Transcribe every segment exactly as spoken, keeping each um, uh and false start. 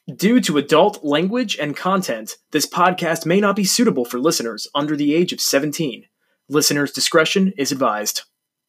Due to adult language and content, this podcast may not be suitable for listeners under the age of seventeen. Listener's discretion is advised.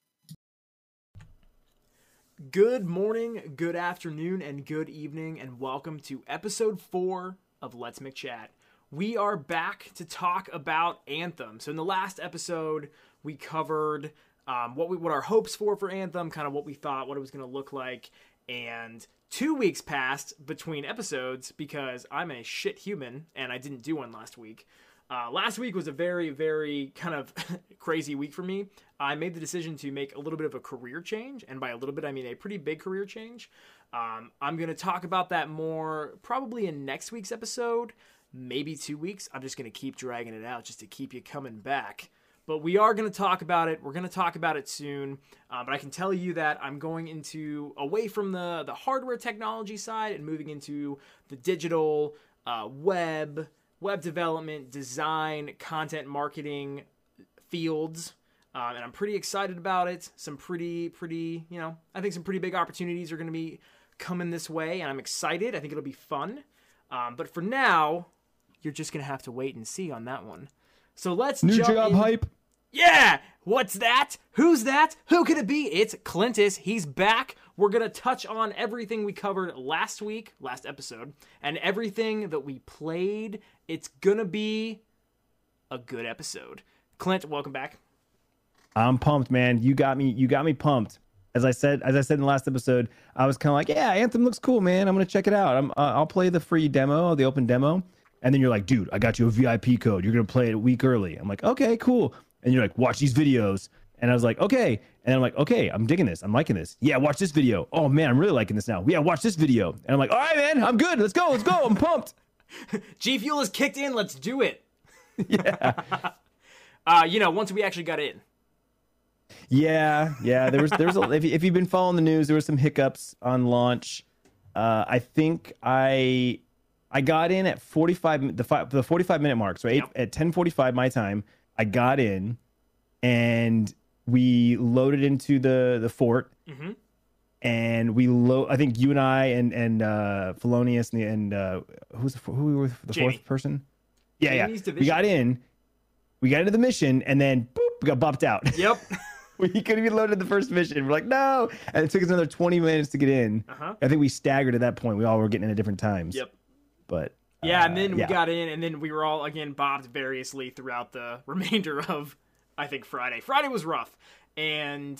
Good morning, good afternoon, and good evening, and welcome to episode four of Let's McChat. We are back to talk about Anthem. So in the last episode, we covered um, what we what our hopes for for Anthem, kind of what we thought, what it was going to look like, and two weeks passed between episodes because I'm a shit human and I didn't do one last week. Uh, last week was a very, very kind of crazy week for me. I made the decision to make a little bit of a career change, and by a little bit, I mean a pretty big career change. Um, I'm going to talk about that more probably in next week's episode, maybe two weeks. I'm just going to keep dragging it out just to keep you coming back. But we are going to talk about it. We're going to talk about it soon. Uh, but I can tell you that I'm going into away from the, the hardware technology side and moving into the digital uh, web, web development, design, content marketing fields. Uh, and I'm pretty excited about it. Some pretty, pretty, you know, I think some pretty big opportunities are going to be coming this way. And I'm excited. I think it'll be fun. Um, but for now, you're just going to have to wait and see on that one. So let's New jump job in. hype. Yeah! What's that? Who's that? Who could it be? It's Clintus. He's back. We're going to touch on everything we covered last week, last episode, and everything that we played. It's going to be a good episode. Clint, welcome back. I'm pumped, man. You got me. You got me pumped. As I said, as I said in the last episode, I was kind of like, "Yeah, Anthem looks cool, man. I'm gonna check it out. I'm, uh, I'll play the free demo, the open demo." And then you're like, dude, I got you a V I P code. You're going to play it a week early. I'm like, okay, cool. And you're like, watch these videos. And I was like, okay. And I'm like, okay, I'm digging this. I'm liking this. Yeah, watch this video. Oh, man, I'm really liking this now. Yeah, watch this video. And I'm like, all right, man, I'm good. Let's go. Let's go. I'm pumped. G Fuel is kicked in. Let's do it. Yeah. uh, you know, once we actually got in. Yeah, yeah. There was, there was a, if, if you've been following the news, there were some hiccups on launch. Uh, I think I... I got in at forty-five, the five, the forty-five minute mark. So eight, yep. At ten forty-five my time, I got in, and we loaded into the the fort, mm-hmm. and we load. I think you and I and and uh, Felonius and the, and uh, who's the, who were the Jamie. fourth person? Yeah, Jamie's yeah. Division. We got in, we got into the mission, and then boop, we got bopped out. Yep. We couldn't even load the first mission. We're like, no, and it took us another twenty minutes to get in. Uh-huh. I think we staggered at that point. We all were getting in at different times. Yep. But yeah, uh, and then we yeah. got in, and then we were all, again, bobbed variously throughout the remainder of, I think, Friday. Friday was rough, and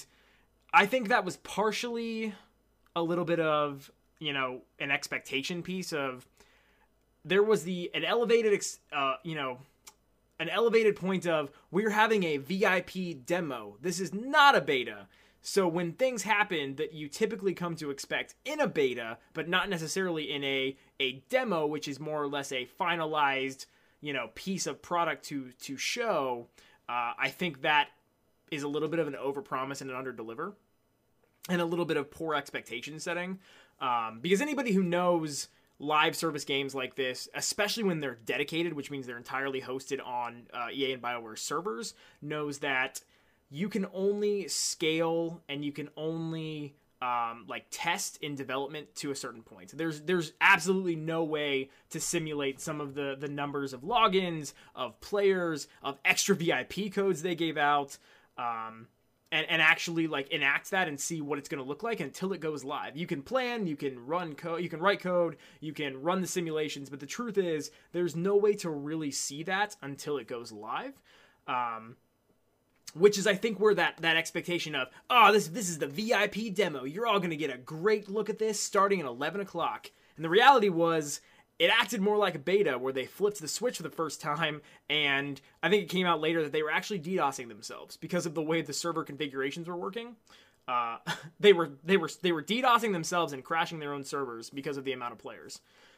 I think that was partially a little bit of, you know, an expectation piece of, there was the, an elevated, uh, you know, an elevated point of, we're having a V I P demo. This is not a beta. So when things happen that you typically come to expect in a beta, but not necessarily in a, a demo, which is more or less a finalized, you know, piece of product to to show, uh, I think that is a little bit of an overpromise and an underdeliver, and a little bit of poor expectation setting. Um, because anybody who knows live service games like this, especially when they're dedicated, which means they're entirely hosted on uh, E A and BioWare servers, knows that you can only scale and you can only um, like test in development to a certain point. There's there's absolutely no way to simulate some of the, the numbers of logins, of players, of extra V I P codes they gave out, um, and, and actually like enact that and see what it's going to look like until it goes live. You can plan, you can run code, you can write code, you can run the simulations, but the truth is there's no way to really see that until it goes live. Um, Which is, I think, where that, that expectation of, oh, this this is the V I P demo. You're all going to get a great look at this starting at eleven o'clock. And the reality was, it acted more like a beta where they flipped the switch for the first time. And I think it came out later that they were actually DDoSing themselves because of the way the server configurations were working. Uh, they were they were they were DDoSing themselves and crashing their own servers because of the amount of players.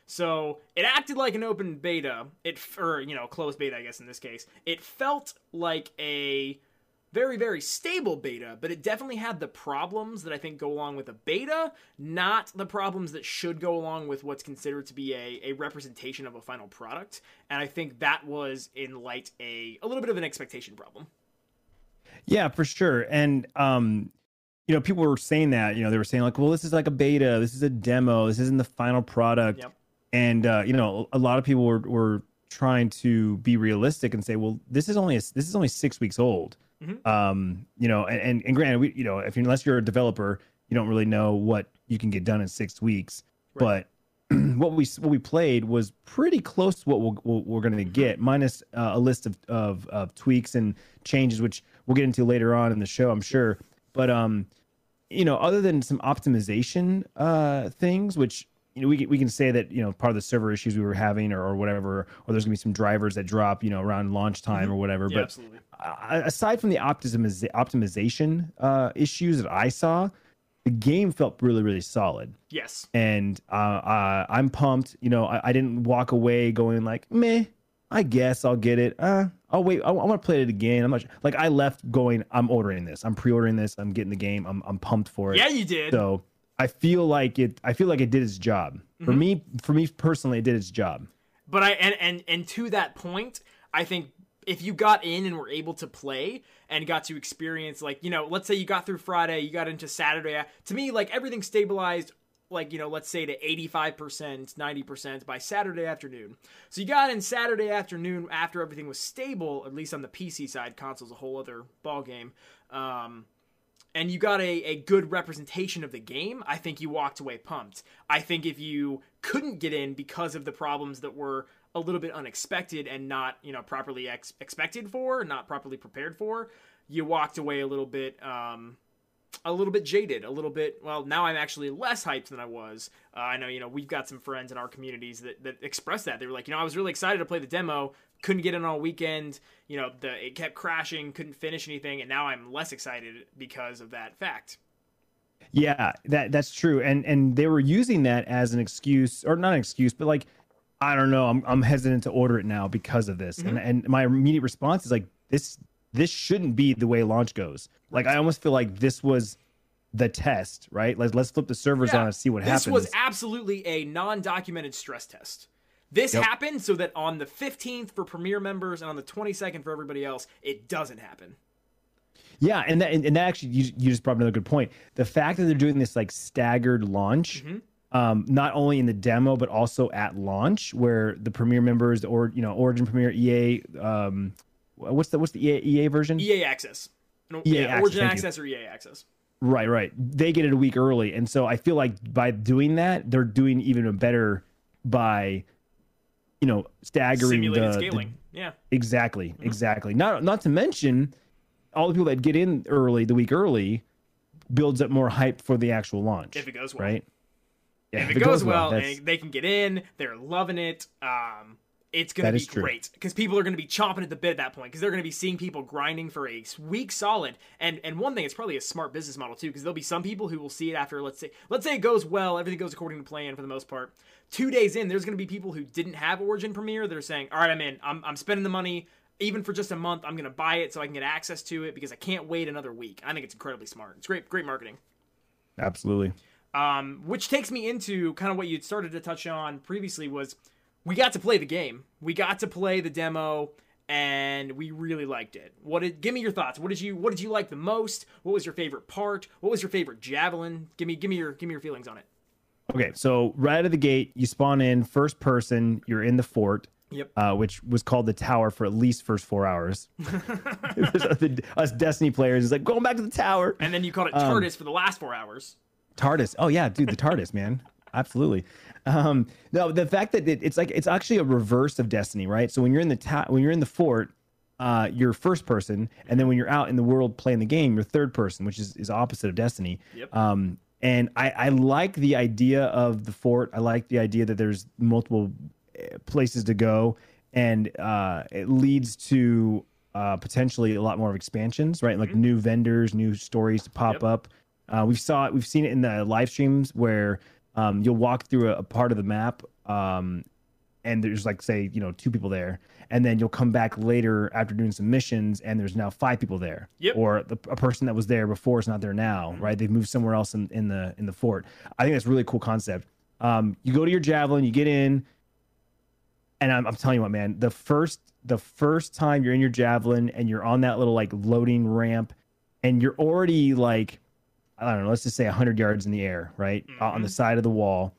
So it acted like an open beta. It or you know closed beta, I guess in this case. It felt like a very, very stable beta, but it definitely had the problems that I think go along with a beta, not the problems that should go along with what's considered to be a, a representation of a final product. And I think that was, in light, a, a little bit of an expectation problem. Yeah, for sure. And, um, you know, people were saying that, you know, they were saying like, well, this is like a beta, this is a demo, this isn't the final product. Yep. And uh, you know, a lot of people were, were trying to be realistic and say, well, this is only a, this is only six weeks old. Mm-hmm. Um, you know, and, and, and granted, we, you know, if you, unless you're a developer, you don't really know what you can get done in six weeks. Right. But what we what we played was pretty close to what we'll, we'll, we're going to get, minus uh, a list of, of of tweaks and changes, which we'll get into later on in the show, I'm sure. But um, you know, other than some optimization uh things, which you know, we can, we can say that, you know, part of the server issues we were having or, or whatever, or there's gonna be some drivers that drop, you know, around launch time mm-hmm. or whatever. Yeah, but absolutely. Uh, aside from the optimiz- optimization uh, issues that I saw, the game felt really, really solid. Yes. And uh, uh, I'm pumped. You know, I, I didn't walk away going like, meh, I guess I'll get it. Uh, I'll wait. I, I want to play it again. I'm not sure. Like, I left going, I'm ordering this. I'm pre-ordering this. I'm getting the game. I'm I'm pumped for it. Yeah, you did. So I feel like it. I feel like it did its job. Mm-hmm. For me, for me personally, it did its job. But I and and and to that point, I think if you got in and were able to play and got to experience, like, you know, let's say you got through Friday, you got into Saturday. To me, like, everything stabilized, like, you know, let's say to eighty-five percent, ninety percent by Saturday afternoon. So you got in Saturday afternoon after everything was stable, at least on the P C side. Console's a whole other ballgame. Um, and you got a, a good representation of the game. I think you walked away pumped. I think if you couldn't get in because of the problems that were a little bit unexpected and not, you know, properly ex- expected for, not properly prepared for, you walked away a little bit, um, a little bit jaded, a little bit, well, now I'm actually less hyped than I was. Uh, I know, you know, we've got some friends in our communities that, that express that. They were like, you know, I was really excited to play the demo, couldn't get in on a weekend, you know, the, it kept crashing, couldn't finish anything, and now I'm less excited because of that fact. Yeah, that that's true. And and they were using that as an excuse, or not an excuse, but like, I don't know, I'm I'm hesitant to order it now because of this. Mm-hmm. And and my immediate response is like, this this shouldn't be the way launch goes. Like, I almost feel like this was the test, right? Let's let's flip the servers yeah, on and see what this happens. This was absolutely a non-documented stress test. This yep. happened so that on the fifteenth for Premier members and on the twenty-second for everybody else, it doesn't happen. Yeah, and that and that actually you, you just brought up another good point. The fact that they're doing this like staggered launch, mm-hmm. um, not only in the demo but also at launch, where the Premier members or you know Origin Premier E A, um, what's the what's the E A, E A version? E A Access. No, E A yeah, Access, Origin Access you. Or E A Access. Right, right. They get it a week early, and so I feel like by doing that, they're doing even a better by, you know, staggering simulated the, scaling. The, yeah, exactly, mm-hmm. exactly. Not not to mention all the people that get in early, the week early, builds up more hype for the actual launch. If it goes well, right? Yeah, if, if it, goes, goes well, well and they can get in, they're loving it. Um, it's going to be great because people are going to be chomping at the bit at that point because they're going to be seeing people grinding for a week solid. And and one thing, it's probably a smart business model too because there'll be some people who will see it after, let's say, let's say it goes well, everything goes according to plan for the most part. Two days in, there's going to be people who didn't have Origin Premier that are saying, all right, I'm in. I'm I'm spending the money. Even for just a month, I'm going to buy it so I can get access to it because I can't wait another week. I think it's incredibly smart. It's great, great marketing. Absolutely. Um, which takes me into kind of what you'd started to touch on previously was we got to play the game. We got to play the demo, and we really liked it. What did? Give me your thoughts. What did you What did you like the most? What was your favorite part? What was your favorite javelin? Give me Give me your Give me your feelings on it. Okay, so right out of the gate, you spawn in first person. You're in the fort. Yep. Uh, which was called the tower for at least first four hours. Us Destiny players is like going back to the tower, and then you called it TARDIS um, for the last four hours. TARDIS. Oh yeah, dude, the TARDIS, man. Absolutely. Um, no, the fact that it, it's like it's actually a reverse of Destiny, right? So when you're in the ta- when you're in the fort, uh, you're first person, and then when you're out in the world playing the game, you're third person, which is is opposite of Destiny. Yep. Um, and I, I like the idea of the fort. I like the idea that there's multiple places to go, and uh, it leads to uh, potentially a lot more of expansions, right? Like mm-hmm. new vendors, new stories to pop yep. up. Uh, we've saw it, we've seen it in the live streams where um, you'll walk through a, a part of the map, um, and there's like say you know two people there, and then you'll come back later after doing some missions, and there's now five people there, yep. or the, a person that was there before is not there now, mm-hmm. right? They've moved somewhere else in, in the in the fort. I think that's a really cool concept. Um, you go to your javelin, you get in. And I'm, I'm telling you what, man, the first the first time you're in your javelin and you're on that little like loading ramp and you're already like, I don't know, let's just say one hundred yards in the air, right? Mm-hmm. Uh, on the side of the wall.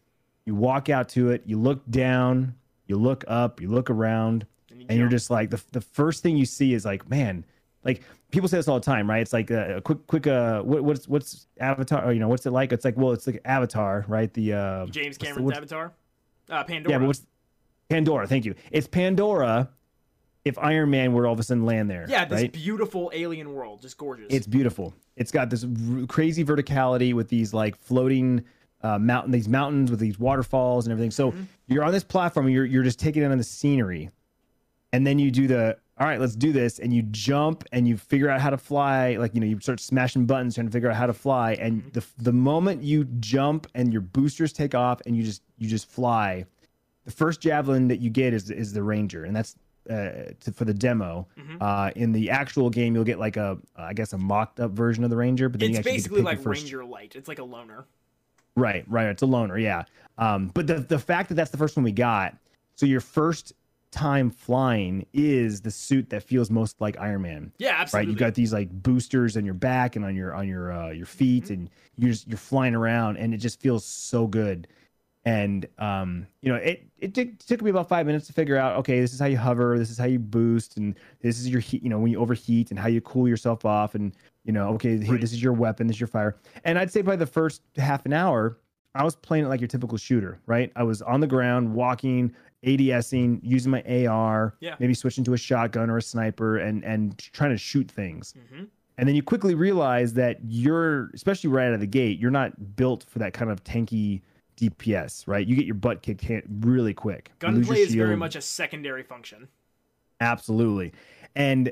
You walk out to it. You look down. You look up. You look around, And, you and you're jump. just like the the first thing you see is like, man, like people say this all the time, right? It's like a, a quick quick uh what, what's what's Avatar? Or, you know, what's it like? It's like, well, it's like Avatar, right? The uh, James what's the- Cameron's what's- Avatar. Uh, Pandora. Yeah, but what's Pandora? Thank you. It's Pandora. If Iron Man were to all of a sudden land there, yeah, this right? beautiful alien world, just gorgeous. It's beautiful. It's got this r- crazy verticality with these like floating uh, mountain, these mountains with these waterfalls and everything. So Mm-hmm. you're on this platform, and you're you're just taking in on the scenery, and then you do the all right, let's do this, and you jump and you figure out how to fly. Like, you know, you start smashing buttons trying to figure out how to fly, and Mm-hmm. the the moment you jump and your boosters take off and you just you just fly, the first javelin that you get is is the Ranger, and that's uh, to, for the demo. Mhm. Uh, in the actual game, you'll get like a, I guess, a mocked up version of the Ranger, but then you It's actually get to basically pick like your first. Ranger Light. It's like a loner. Right, right. It's a loner, yeah. Um, but the the fact that that's the first one we got, so your first time flying is the suit that feels most like Iron Man. Yeah, Right, absolutely. you got these like boosters on your back and on your on your uh, your feet, Mm-hmm. and you're just, you're flying around, and it just feels so good. And um, you know, it it took, took me about five minutes to figure out, okay, this is how you hover, this is how you boost, and this is your heat, you know, when you overheat, and how you cool yourself off, and you know, okay, hey, Right. this is your weapon, this is your fire. And I'd say by the first half an hour, I was playing it like your typical shooter, right? I was on the ground, walking, ADSing, using my A R, Yeah. maybe switching to a shotgun or a sniper, and and trying to shoot things. hmm And then you quickly realize that you're, especially right out of the gate, you're not built for that kind of tanky D P S, right? You get your butt kicked ha- really quick. You lose your Gunplay is very shield. much a secondary function. Absolutely. And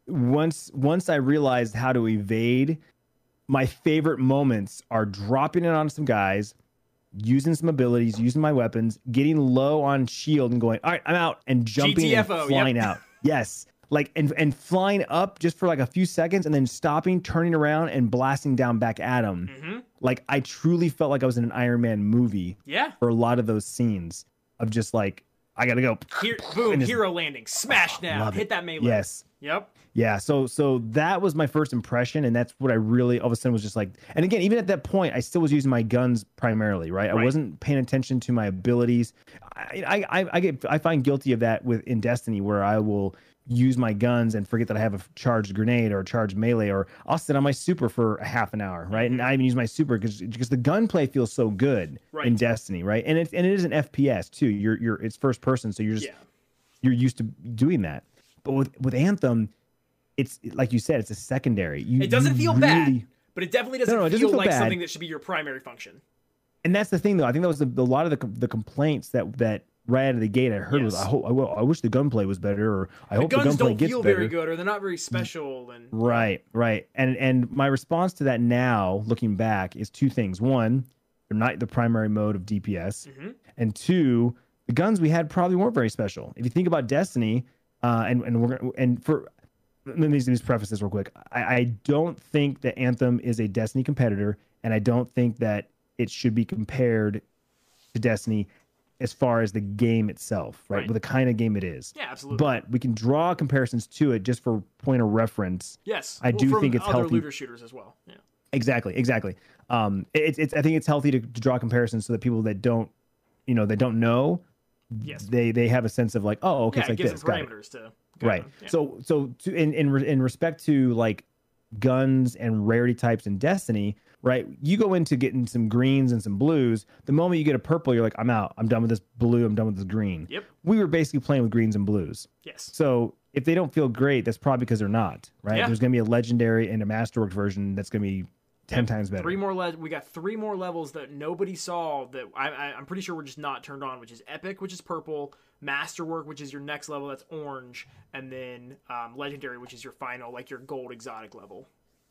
once once I realized how to evade, my favorite moments are dropping it on some guys, using some abilities, using my weapons, getting low on shield and going, all right, I'm out, and jumping G T F O, and flying yep. out. Yes. Like and and flying up just for like a few seconds and then stopping, turning around and blasting down back at them. hmm Like I truly felt like I was in an Iron Man movie Yeah. for a lot of those scenes of just like, I gotta go. Here, boom, And it's- hero landing, smash down, love it. hit that melee. Yes. Yep. Yeah, so so that was my first impression, and that's what I really all of a sudden was just like. And again, even at that point, I still was using my guns primarily, right? I Right. wasn't paying attention to my abilities. I, I I I get I find guilty of that with in Destiny, where I will use my guns and forget that I have a charged grenade or a charged melee, or I'll sit on my super for a half an hour, right? And I even use my super because because the gunplay feels so good Right. in Destiny, right? And it and it is an F P S too. You're you're it's first person, so you're just Yeah. you're used to doing that. But with with Anthem, it's like you said, it's a secondary. You, It doesn't you feel really- bad, but it definitely doesn't, No, no, it feel, doesn't feel like bad. something that should be your primary function. And that's the thing, though. I think that was the, a lot of the com- the complaints that that right out of the gate I heard was, Yes. I hope I, will- I wish the gunplay was better, or I The hope the guns gunplay don't gets feel better. very good, or they're not very special. And Right, right. And and my response to that now, looking back, is two things. One, they're not the primary mode of D P S, Mhm. and two, the guns we had probably weren't very special. If you think about Destiny, uh, and and we're gonna- and for let me just preface this real quick. I, I don't think that Anthem is a Destiny competitor, and I don't think that it should be compared to Destiny as far as the game itself, right? Right. With the kind of game it is. yeah, absolutely. But we can draw comparisons to it just for point of reference. yes, I well, do from think it's other healthy. looter shooters as well. Yeah. Exactly, exactly. Um, it's it's I think it's healthy to, to draw comparisons so that people that don't, you know, that don't know, Yes. they they have a sense of like, oh, okay, yeah, it's it like gives this. them Got it. parameters to. go Right. on. Yeah. So so to in in re- in respect to like guns and rarity types in Destiny, right? You go into getting some greens and some blues. The moment you get a purple, you're like, I'm out. I'm done with this blue. I'm done with this green. Yep. We were basically playing with greens and blues. Yes. So if they don't feel great, that's probably because they're not, right? Yeah. There's going to be a legendary and a masterwork version that's going to be ten times better. Three more le- we got three more levels that nobody saw that I, I I'm pretty sure we're just not turned on, which is epic, which is purple, masterwork, which is your next level, that's orange, and then um, legendary, which is your final, like your gold exotic level.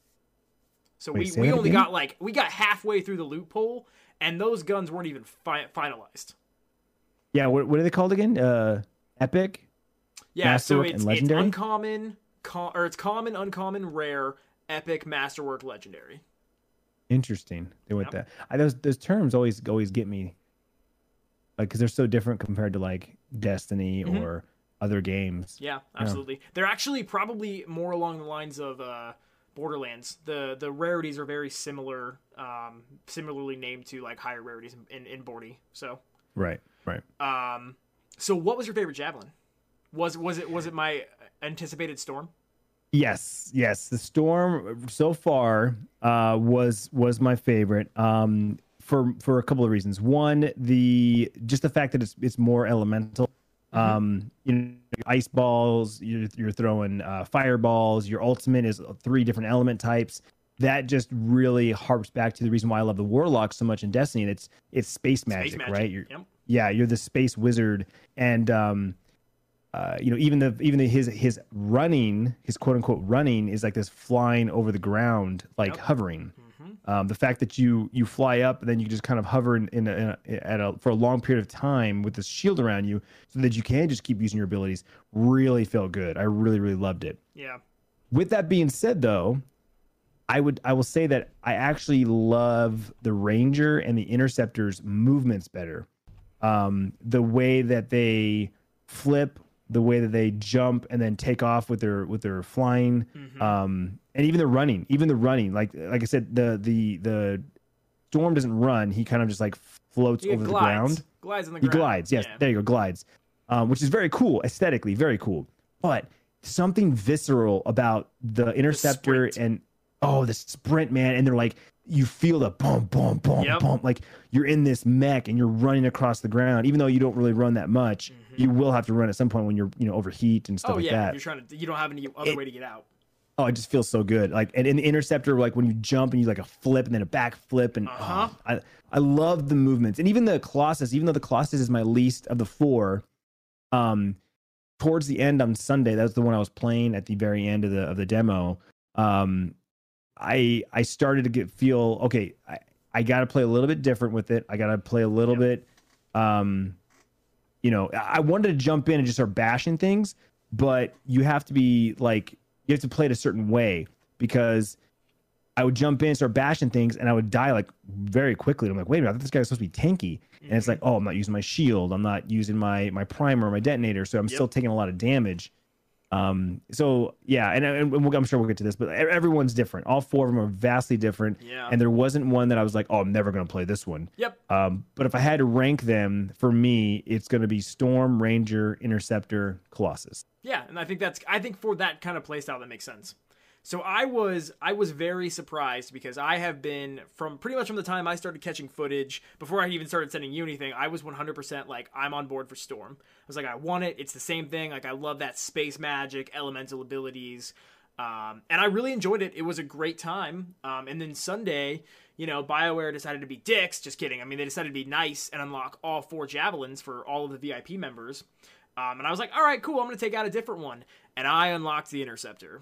So Wait, we, say we that only again? got like we got halfway through the loophole, and those guns weren't even fi- finalized. Yeah, what, what are they called again? Uh, Epic? Yeah, so Masterwork and it's, it's legendary? uncommon, com- or it's common, uncommon, rare, epic, masterwork, legendary. Interesting. They went Yep. that. I, those those terms always always get me, like, because they're so different compared to like Destiny Mhm. or other games. Yeah, absolutely. They're actually probably more along the lines of uh, Borderlands. The the rarities are very similar, um, similarly named to like higher rarities in, in, in Bordy. So Right. Right. Um, so what was your favorite javelin? Was was it was it my anticipated storm? Yes, yes. The storm so far uh, was was my favorite um, for for a couple of reasons. One, the just the fact that it's it's more elemental. Mm-hmm. Um, you know, ice balls. You're you're throwing uh, fireballs. Your ultimate is three different element types. That just really harps back to the reason why I love the warlock so much in Destiny. And it's it's space magic, Space magic. right? You're, Yep. Yeah, you're the space wizard, and um, uh, you know, even the even the, his his running, his quote unquote running, is like this flying over the ground, like Yep. hovering. Mm-hmm. Um, the fact that you you fly up and then you just kind of hover in, in, a, in a, at a for a long period of time with this shield around you, so that you can just keep using your abilities, really felt good. I really really loved it. Yeah. With that being said, though, I would I will say that I actually love the Ranger and the Interceptor's movements better. Um, the way that they flip, the way that they jump and then take off with their with their flying, Mm-hmm. um, and even the running, even the running. Like like I said, the the the Storm doesn't run; he kind of just like floats He over glides. the ground. Glides on the He ground. glides. Yes, Yeah. there you go, glides. Um, which is very cool, aesthetically, very cool. But something visceral about the Interceptor sprint. and oh, the sprint, man. And they're like, you feel the bump, bump, bump, Yep. bump. Like you're in this mech and you're running across the ground. Even though you don't really run that much, Mm-hmm. you will have to run at some point when you're, you know, overheat and stuff Oh like yeah. that. You're trying to. You don't have any other It- way to get out. Oh, it just feels so good. Like, and in the Interceptor, like when you jump and you like a flip and then a back flip, and Uh-huh. oh, I I love the movements. And even the Colossus, even though the Colossus is my least of the four, um, towards the end on Sunday, that was the one I was playing at the very end of the of the demo. Um, I I started to get feel okay. I I got to play a little bit different with it. I got to play a little Yep. bit. Um, you know, I I wanted to jump in and just start bashing things, but you have to be like you have to play it a certain way, because I would jump in, start bashing things, and I would die like very quickly. I'm like, wait a minute, I thought this guy was supposed to be tanky, and it's like, oh, I'm not using my shield, I'm not using my my primer, my detonator, so I'm Yep. still taking a lot of damage. Um, so yeah, and, and we'll, I'm sure we'll get to this, but e- everyone's different. All four of them are vastly different, Yeah. and there wasn't one that I was like, oh, I'm never going to play this one. Yep. Um, but if I had to rank them, for me, it's going to be Storm, Ranger, Interceptor, Colossus. Yeah, and I think that's I think for that kind of playstyle that makes sense. So I was I was very surprised because I have been from pretty much from the time I started catching footage before I even started sending you anything, I was one hundred percent like I'm on board for Storm. I was like I want it. It's the same thing. Like I love that space magic, elemental abilities. Um, and I really enjoyed it. It was a great time. Um, and then Sunday, you know, BioWare decided to be dicks. Just kidding. I mean, they decided to be nice and unlock all four javelins for all of the V I P members. Um, and I was like, all right, cool. I'm going to take out a different one. And I unlocked the Interceptor.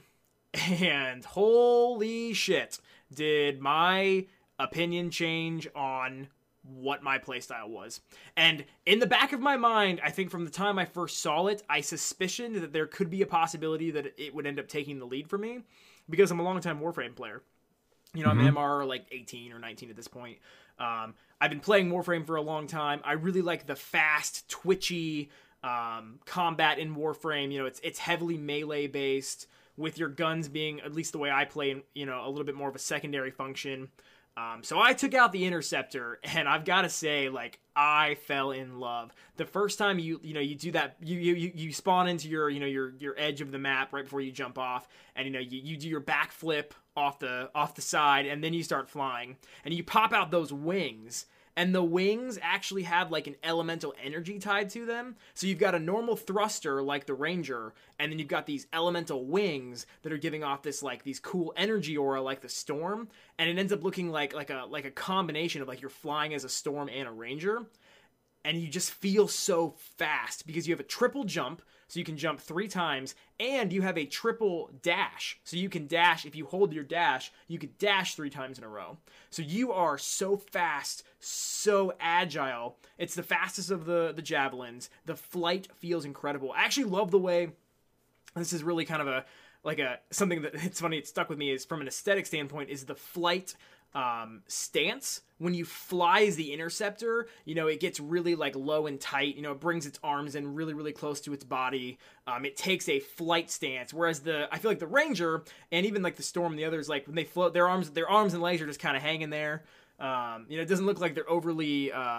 And holy shit, did my opinion change on what my playstyle was. And in the back of my mind, I think from the time I first saw it, I suspicioned that there could be a possibility that it would end up taking the lead for me because I'm a longtime Warframe player. You know, I'm Mhm. M R like eighteen or nineteen at this point. Um, I've been playing Warframe for a long time. I really like the fast, twitchy um, combat in Warframe. You know, it's it's heavily melee based, with your guns being, at least the way I play, you know, a little bit more of a secondary function. Um, so I took out the Interceptor, and I've got to say, like, I fell in love. The first time you, you know, you do that, you you you spawn into your, you know, your your edge of the map right before you jump off, and you know, you, you do your backflip off the off the side, and then you start flying, and you pop out those wings. And the wings actually have like an elemental energy tied to them. So you've got a normal thruster like the Ranger, and then you've got these elemental wings that are giving off this like these cool energy aura like the Storm, and it ends up looking like like a like a combination of like you're flying as a Storm and a Ranger. And you just feel so fast because you have a triple jump, so you can jump three times, and you have a triple dash. So you can dash, if you hold your dash, you could dash three times in a row. So you are so fast, so agile. It's the fastest of the, the javelins. The flight feels incredible. I actually love the way, this is really kind of a, like a, something that, it's funny, it stuck with me, is from an aesthetic standpoint, is the flight um, stance. When you fly as the Interceptor, you know, it gets really like low and tight, you know, it brings its arms in really, really close to its body. Um, it takes a flight stance, whereas the, I feel like the Ranger and even like the Storm and the others, like when they float, their arms, their arms and legs are just kind of hanging there. Um, you know, it doesn't look like they're overly, uh,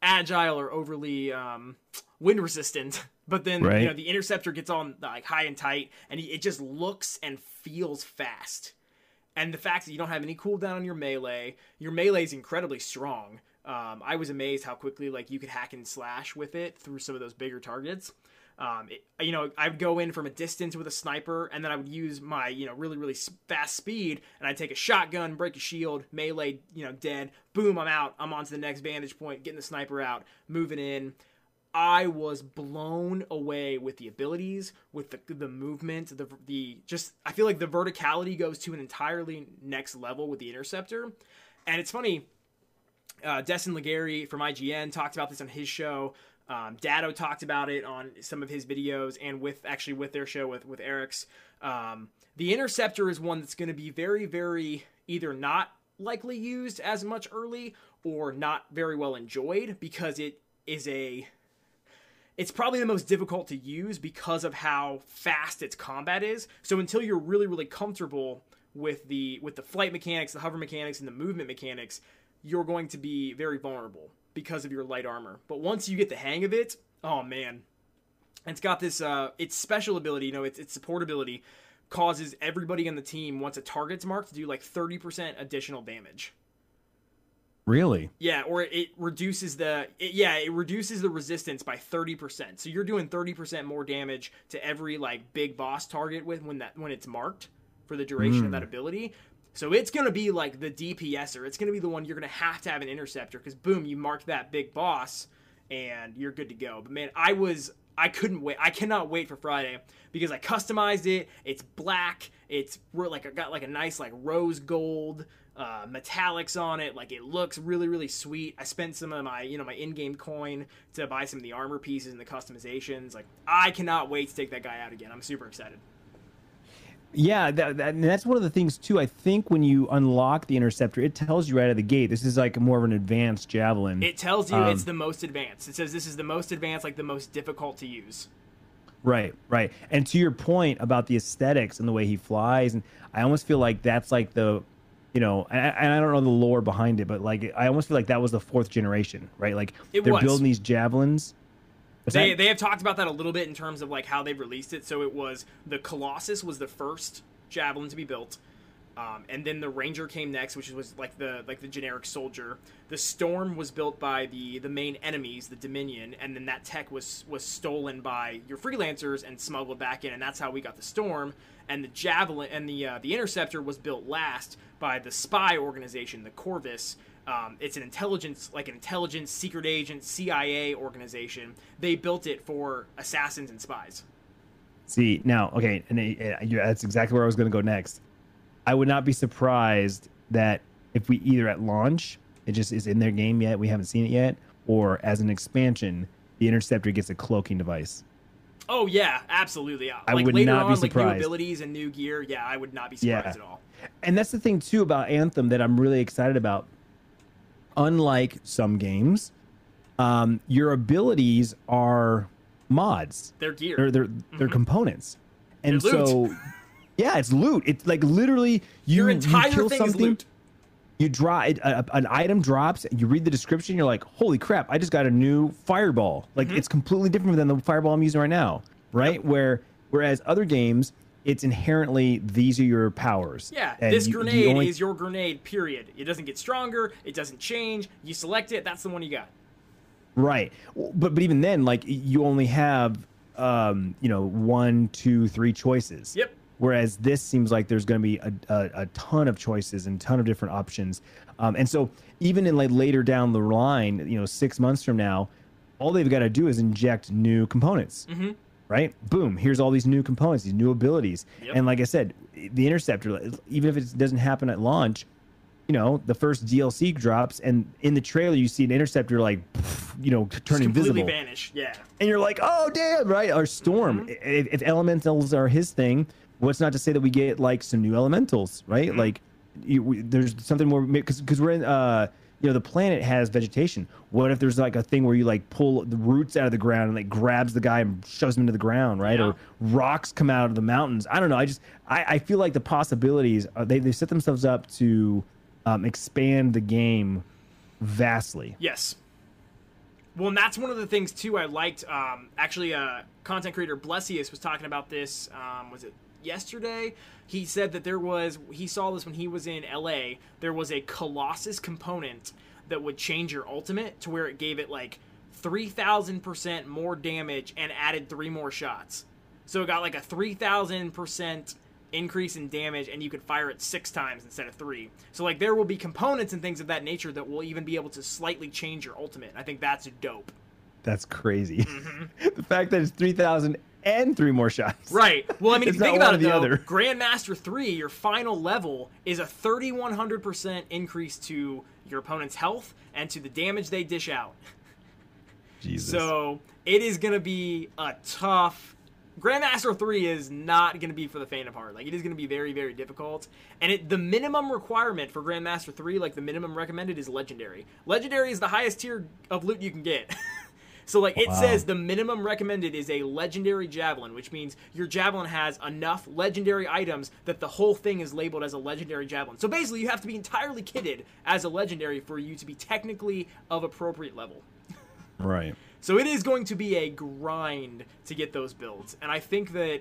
agile or overly um, wind resistant. But then right. you know the interceptor gets on like high and tight, and it just looks and feels fast. And the fact that you don't have any cooldown on your melee, your melee is incredibly strong. Um, I was amazed how quickly like you could hack and slash with it through some of those bigger targets. Um, it, you know, I would go in from a distance with a sniper, and then I would use my, you know, really, really fast speed, and I'd take a shotgun, break a shield, melee, you know, dead, boom, I'm out. I'm on to the next vantage point, getting the sniper out, moving in. I was blown away with the abilities, with the the movement, the the just. I feel like the verticality goes to an entirely next level with the interceptor, and it's funny. Uh, Destin Legary from I G N talked about this on his show. Um, Dado talked about it on some of his videos, and with actually with their show with with Eric's. Um, the interceptor is one that's going to be very, very either not likely used as much early or not very well enjoyed because it is a. It's probably the most difficult to use because of how fast its combat is. So until you're really, really comfortable with the with the flight mechanics, the hover mechanics, and the movement mechanics, you're going to be very vulnerable because of your light armor. But once you get the hang of it, oh man. It's got this, uh, its special ability, you know, its, its support ability causes everybody on the team, once a target's marked, to do like thirty percent additional damage. Really? Yeah, or it reduces the it, yeah, it reduces the resistance by thirty percent. So you're doing thirty percent more damage to every like big boss target with when that when it's marked for the duration mm. of that ability. So it's going to be like the D P S er. It's going to be the one you're going to have to have an interceptor because boom, you mark that big boss and you're good to go. But man, I was I couldn't wait. I cannot wait for Friday because I customized it. It's black. It's like I got like a nice like rose gold uh, metallics on it. Like it looks really, really sweet. I spent some of my, you know, my in-game coin to buy some of the armor pieces and the customizations. Like I cannot wait to take that guy out again. I'm super excited. Yeah, that, that, and that's one of the things too. I think when you unlock the interceptor, it tells you right out of the gate, this is like more of an advanced javelin. It tells you um, it's the most advanced. It says this is the most advanced, like the most difficult to use. Right, right. And to your point about the aesthetics and the way he flies, and I almost feel like that's like the, you know, and I, and I don't know the lore behind it, but like I almost feel like that was the fourth generation, right? Like it they're was. building these javelins. They, they have talked about that a little bit in terms of like how they've released it. So it was the Colossus was the first javelin to be built, um, and then the Ranger came next, which was like the like the generic soldier. The Storm was built by the the main enemies, the Dominion, and then that tech was was stolen by your freelancers and smuggled back in, and that's how we got the Storm. And the javelin and the uh, the Interceptor was built last by the spy organization, the Corvus. Um, it's an intelligence, like an intelligence, secret agent, C I A organization. They built it for assassins and spies. See, now, okay, and it, it, that's exactly where I was going to go next. I would not be surprised that if we either at launch, it just is in their game yet, we haven't seen it yet, or as an expansion, the Interceptor gets a cloaking device. Oh, yeah, absolutely. I like would later not on, be surprised. Like new abilities and new gear, yeah, I would not be surprised yeah. at all. And that's the thing, too, about Anthem that I'm really excited about. Unlike some games, um, your abilities are mods. They're gear. They're they're, mm-hmm. they're components. And they're so, yeah, it's loot. It's like literally you, your entire you kill thing something, is loot. You draw it, a, an item drops, you read the description, you're like, holy crap, I just got a new fireball. Like mm-hmm. it's completely different than the fireball I'm using right now, right? Yep. Where whereas other games, it's inherently these are your powers. Yeah, and this you, grenade you only... is your grenade, period. It doesn't get stronger, it doesn't change. You select it, that's the one you got. Right. But but even then, like you only have um, you know, one, two, three choices. Yep. Whereas this seems like there's going to be a, a, a ton of choices and ton of different options. Um, and so even in like later down the line, you know, six months from now, all they've got to do is inject new components. Mm-hmm. Right? Boom. Here's all these new components, these new abilities. Yep. And like I said, the Interceptor, even if it doesn't happen at launch, you know, the first D L C drops, and in the trailer you see an Interceptor like, you know, turn Just invisible. Completely vanish. Yeah. And you're like, oh damn, right? Or Storm. Mm-hmm. If, if elementals are his thing, what's not to say that we get like some new elementals, right? Mm-hmm. Like, you, we, there's something more because because we're in. Uh, you know, the planet has vegetation. What if there's like a thing where you like pull the roots out of the ground and like grabs the guy and shoves him into the ground, right? Yeah. Or rocks come out of the mountains. I don't know. I just I, I feel like the possibilities are, they they set themselves up to um, expand the game vastly. Yes. Well, and that's one of the things too I liked. Um, actually, uh, content creator Blessius was talking about this. Um, was it yesterday? He said that there was. He saw this when he was in L A. There was a Colossus component that would change your ultimate to where it gave it like three thousand percent more damage and added three more shots. So it got like a three thousand percent increase in damage, and you could fire it six times instead of three. So like there will be components and things of that nature that will even be able to slightly change your ultimate. I think that's dope. That's crazy. Mm-hmm. The fact that it's three thousand and three more shots. Right. Well, I mean, if It's you think not one about it, or the though, other. Grandmaster three, your final level, is a three thousand one hundred percent increase to your opponent's health and to the damage they dish out. Jesus. So it is going to be a tough... Grandmaster three is not going to be for the faint of heart. Like, it is going to be very, very difficult. And it, the minimum requirement for Grandmaster three, like the minimum recommended, is Legendary. Legendary is the highest tier of loot you can get. So, like, it Wow. says the minimum recommended is a Legendary Javelin, which means your Javelin has enough Legendary items that the whole thing is labeled as a Legendary Javelin. So, basically, you have to be entirely kitted as a Legendary for you to be technically of appropriate level. Right. So it is going to be a grind to get those builds, and I think that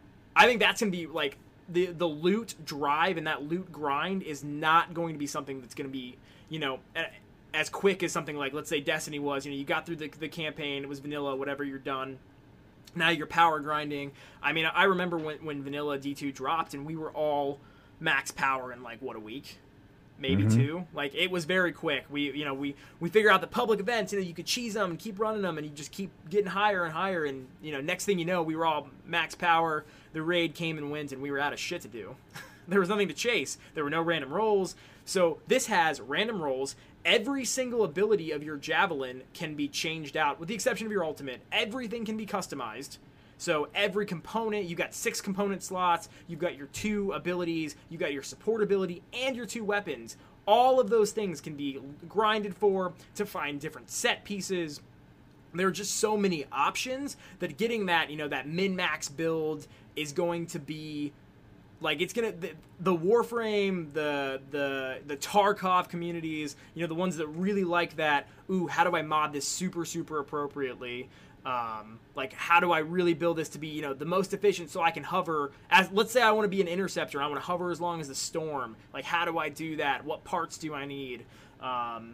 I think that's gonna be like the the loot drive and that loot grind is not going to be something that's gonna be, you know, as quick as something like, let's say, Destiny was. You know, you got through the the campaign, it was vanilla, whatever, you're done. Now you're power grinding. I mean, I remember when when vanilla D two dropped, and we were all max power in like what, a week. Maybe Mhm. two. Like, it was very quick. We, you know, we, we figure out the public events, you know, you could cheese them and keep running them, and you just keep getting higher and higher, and, you know, next thing you know, we were all max power, the raid came and went, and we were out of shit to do. There was nothing to chase. There were no random rolls. So this has random rolls. Every single ability of your Javelin can be changed out, with the exception of your ultimate. Everything can be customized. So every component, you got six component slots, you've got your two abilities, you got your support ability, and your two weapons. All of those things can be grinded for to find different set pieces. There are just so many options that getting that, you know, that min-max build is going to be like, it's gonna the, the Warframe, the the the Tarkov communities, you know, the ones that really like that. Ooh, how do I mod this super super appropriately? Um, like, how do I really build this to be, you know, the most efficient so I can hover as, let's say I want to be an interceptor, I want to hover as long as the storm. Like, how do I do that? What parts do I need? Um,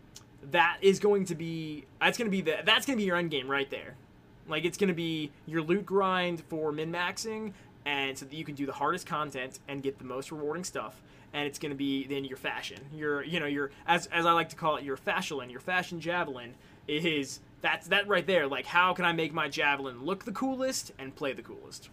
that is going to be, that's going to be the, that's going to be your end game right there. Like, it's going to be your loot grind for min-maxing, and so that you can do the hardest content and get the most rewarding stuff. And it's going to be then your fashion. Your, you know, your, as, as I like to call it, your fashion, your fashion javelin is, that's that right there. Like, how can I make my javelin look the coolest and play the coolest?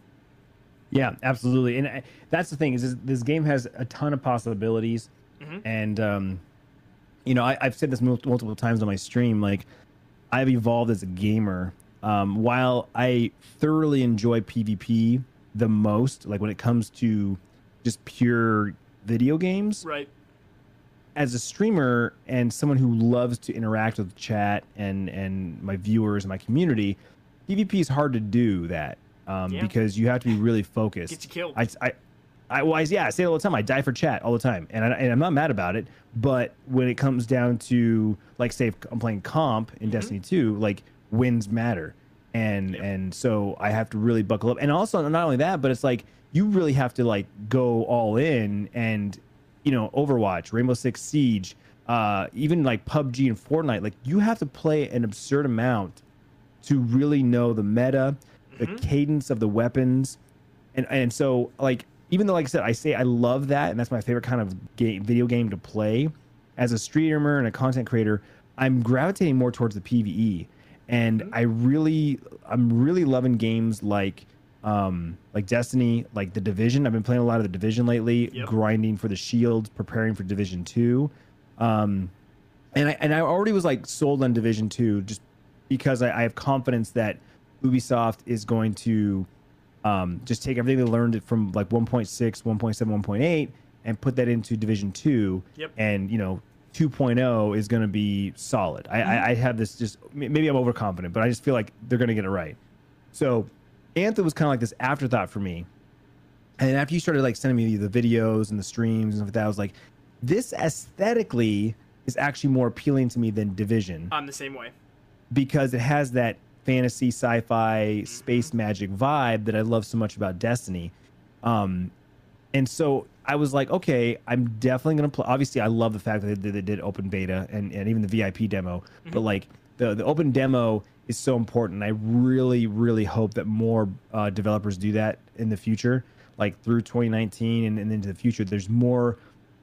Yeah, absolutely. And I, that's the thing is this, this game has a ton of possibilities. Mm-hmm. And, um, you know, I, I've said this mul- multiple times on my stream, like, I've evolved as a gamer. Um, while I thoroughly enjoy PvP the most, like when it comes to just pure video games, Right. as a streamer and someone who loves to interact with chat and and my viewers and my community, PvP is hard to do that um, Yeah. because you have to be really focused. Get you killed. I, I, I, well, I, yeah, I say it all the time. I die for chat all the time, and, I, and I'm not mad about it. But when it comes down to, like, say, if I'm playing comp in Mm-hmm. Destiny two, like, wins matter, and Yep. and so I have to really buckle up. And also, not only that, but it's like you really have to like go all in and. You know, Overwatch, Rainbow Six Siege, uh, even like P U B G and Fortnite, like you have to play an absurd amount to really know the meta, the Mhm. cadence of the weapons, and and so like even though like I said, I say I love that and that's my favorite kind of game, video game to play. As a streamer and a content creator, I'm gravitating more towards the PvE, and Mhm. I really, I'm really loving games like. Um, like Destiny, like the Division. I've been playing a lot of the Division lately, Yep. grinding for the Shield, preparing for Division Two, um, and I and I already was like sold on Division Two just because I, I have confidence that Ubisoft is going to um, just take everything they learned from like one point six, one point seven, one point eight, and put that into Division Two, Yep. and you know. two point oh is going to be solid. I, I, I have this just maybe I'm overconfident, but I just feel like they're going to get it right. So Anthem was kind of like this afterthought for me. And after you started like sending me the videos and the streams and stuff like that, I was like, this aesthetically is actually more appealing to me than Division. I'm the same way. because it has that fantasy, sci-fi, space magic vibe that I love so much about Destiny. Um, and so I was like, okay, I'm definitely going to play. Obviously, I love the fact that they, they did open beta and, and even the V I P demo. Mm-hmm. But like the, the open demo is so important. I really, really hope that more uh, developers do that in the future, like through twenty nineteen and, and into the future. There's more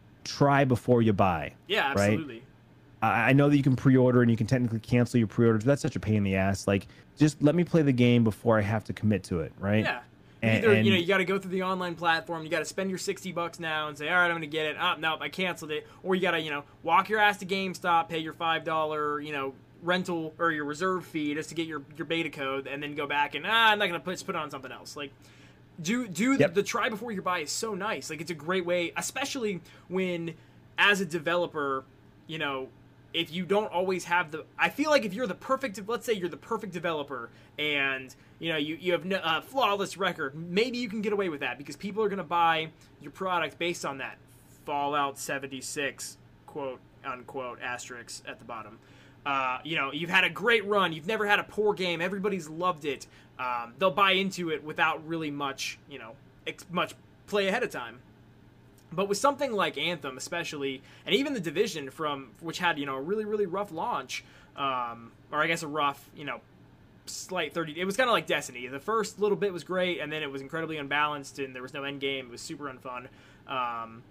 try before you buy. Yeah, absolutely. Right? I know that you can pre-order and you can technically cancel your pre-orders. That's such a pain in the ass. Like, just let me play the game before I have to commit to it, right? Yeah. And, Either, and, you know, you got to go through the online platform. You got to spend your sixty bucks now and say, all right, I'm going to get it. Oh, no, I canceled it. Or you got to, you know, walk your ass to GameStop, pay your five dollars, you know, rental or your reserve fee just to get your, your beta code, and then go back and, ah, I'm not going to put, put it on something else. Like, do do yep. the, the try before you buy is so nice. Like, it's a great way, especially when, as a developer, you know, if you don't always have the, I feel like if you're the perfect, let's say you're the perfect developer and, you know, you, you have a no, uh, flawless record, maybe you can get away with that because people are going to buy your product based on that. Fallout seventy-six, quote, unquote, asterisk at the bottom. Uh, you know, you've had a great run. You've never had a poor game. Everybody's loved it. Um, they'll buy into it without really much, you know, ex- much play ahead of time. But with something like Anthem, especially, and even The Division, from which had, you know, a really, really rough launch, um, or I guess a rough, you know, slight thirty. It was kind of like Destiny. The first little bit was great, and then it was incredibly unbalanced, and there was no end game. It was super unfun. Um,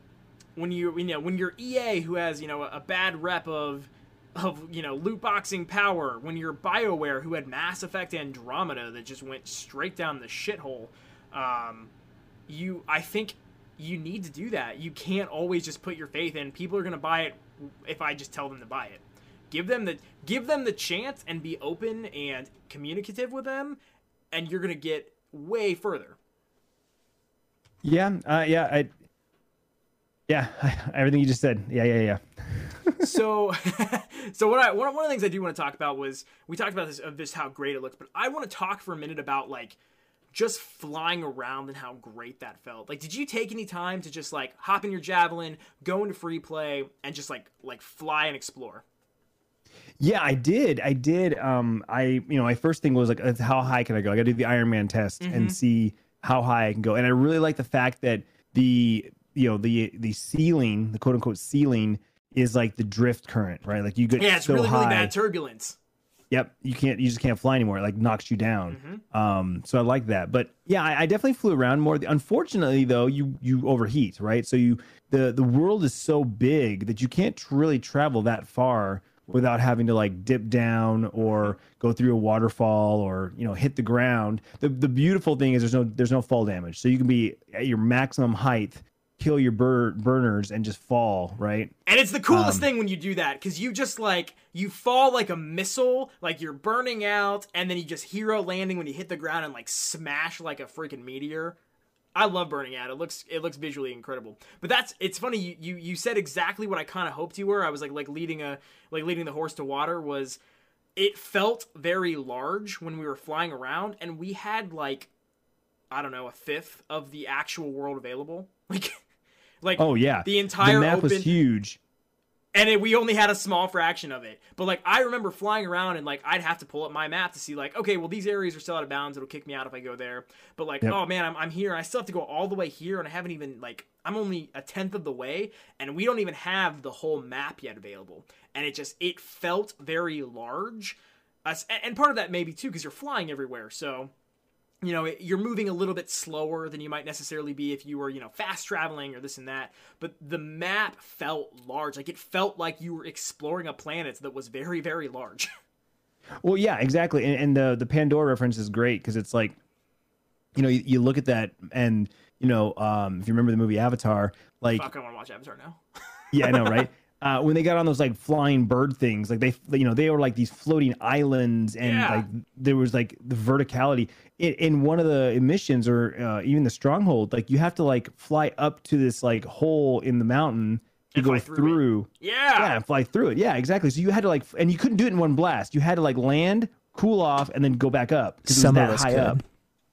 when you, you know, when you're E A, who has, you know, a bad rep of, of you know, loot boxing power, when you're BioWare, who had Mass Effect Andromeda that just went straight down the shithole, um, you, I think. You need to do that. You can't always just put your faith in. People are going to buy it if I just tell them to buy it. Give them the give them the chance and be open and communicative with them, and you're going to get way further. Yeah, uh, yeah, I, yeah, everything you just said. Yeah, yeah, yeah. so, so what I one, one of the things I do want to talk about was we talked about this of just how great it looks, but I want to talk for a minute about like. Just flying around and how great that felt. Like, did you take any time to just like hop in your Javelin, go into free play, and just like like fly and explore? Yeah, I did. I did. Um, I you know, my first thing was like, how high can I go? I got to do the Iron Man test mm-hmm. and see how high I can go. And I really like the fact that the you know the the ceiling, the quote unquote ceiling, is like the drift current, right? Like you get yeah, it's so really high. really bad turbulence. Yep, you can't. You just can't fly anymore. It like knocks you down. Mm-hmm. Um, so I like that. But yeah, I, I definitely flew around more. Unfortunately, though, you you overheat, right? So you the the world is so big that you can't really travel that far without having to like dip down or go through a waterfall or you know hit the ground. The the beautiful thing is there's no there's no fall damage, so you can be at your maximum height, kill your bur- burners, and just fall, right? And it's the coolest um, thing when you do that, because you just, like, you fall like a missile, like you're burning out, and then you just hero landing when you hit the ground and, like, smash like a freaking meteor. I love Burning Out. It looks it looks visually incredible. But that's, it's funny, you you, you said exactly what I kind of hoped you were. I was, like, like leading a like leading the horse to water was, it felt very large when we were flying around, and we had, like, I don't know, a fifth of the actual world available. Like... Like, oh yeah, the entire the map open, was huge, and it, we only had a small fraction of it. But like, I remember flying around and like, I'd have to pull up my map to see like, okay, well these areas are still out of bounds. It'll kick me out if I go there. But like, yep. oh man, I'm I'm here. And I still have to go all the way here, and I haven't even like, I'm only a tenth of the way, and we don't even have the whole map yet available. And it just it felt very large, uh, and part of that maybe too because you're flying everywhere, so. You know, you're moving a little bit slower than you might necessarily be if you were, you know, fast traveling or this and that. But the map felt large. Like, it felt like you were exploring a planet that was very, very large. Well, yeah, exactly. And, and the the Pandora reference is great because it's like, you know, you, you look at that and, you know, um, if you remember the movie Avatar, like... Fuck, I want to watch Avatar now. Yeah, I know, right? Uh, when they got on those like flying bird things, like they, you know, they were like these floating islands, and yeah. like there was like the verticality in, in one of the emissions, or uh, even the stronghold. Like you have to like fly up to this like hole in the mountain to and go through. through. Yeah, yeah, and fly through it. Yeah, exactly. So you had to like, and you couldn't do it in one blast. You had to like land, cool off, and then go back up. Some it of was us that high could. up.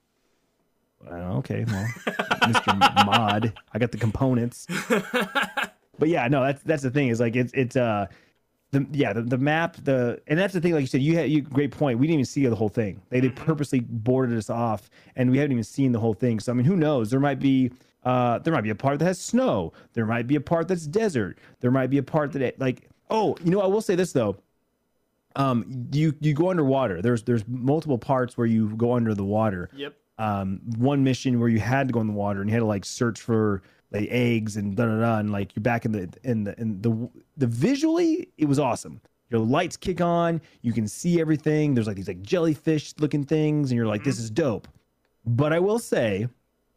Well, okay, well, Mister Mod, I got the components. But yeah, no, that's that's the thing is like it's it's uh the yeah the, the map the and that's the thing, like you said, you had you great point. We didn't even see the whole thing. They they Mm-hmm. purposely boarded us off, and we haven't even seen the whole thing. So I mean, who knows? There might be uh there might be a part that has snow. There might be a part that's desert. There might be a part that it, like oh you know I will say this though. Um, you you go underwater. There's there's multiple parts where you go under the water. Yep. Um, one mission where you had to go in the water and you had to like search for like eggs and da da da, and like you're back in the in the in the the visually it was awesome. Your lights kick on, you can see everything. There's like these like jellyfish looking things, and you're like, this is dope. But I will say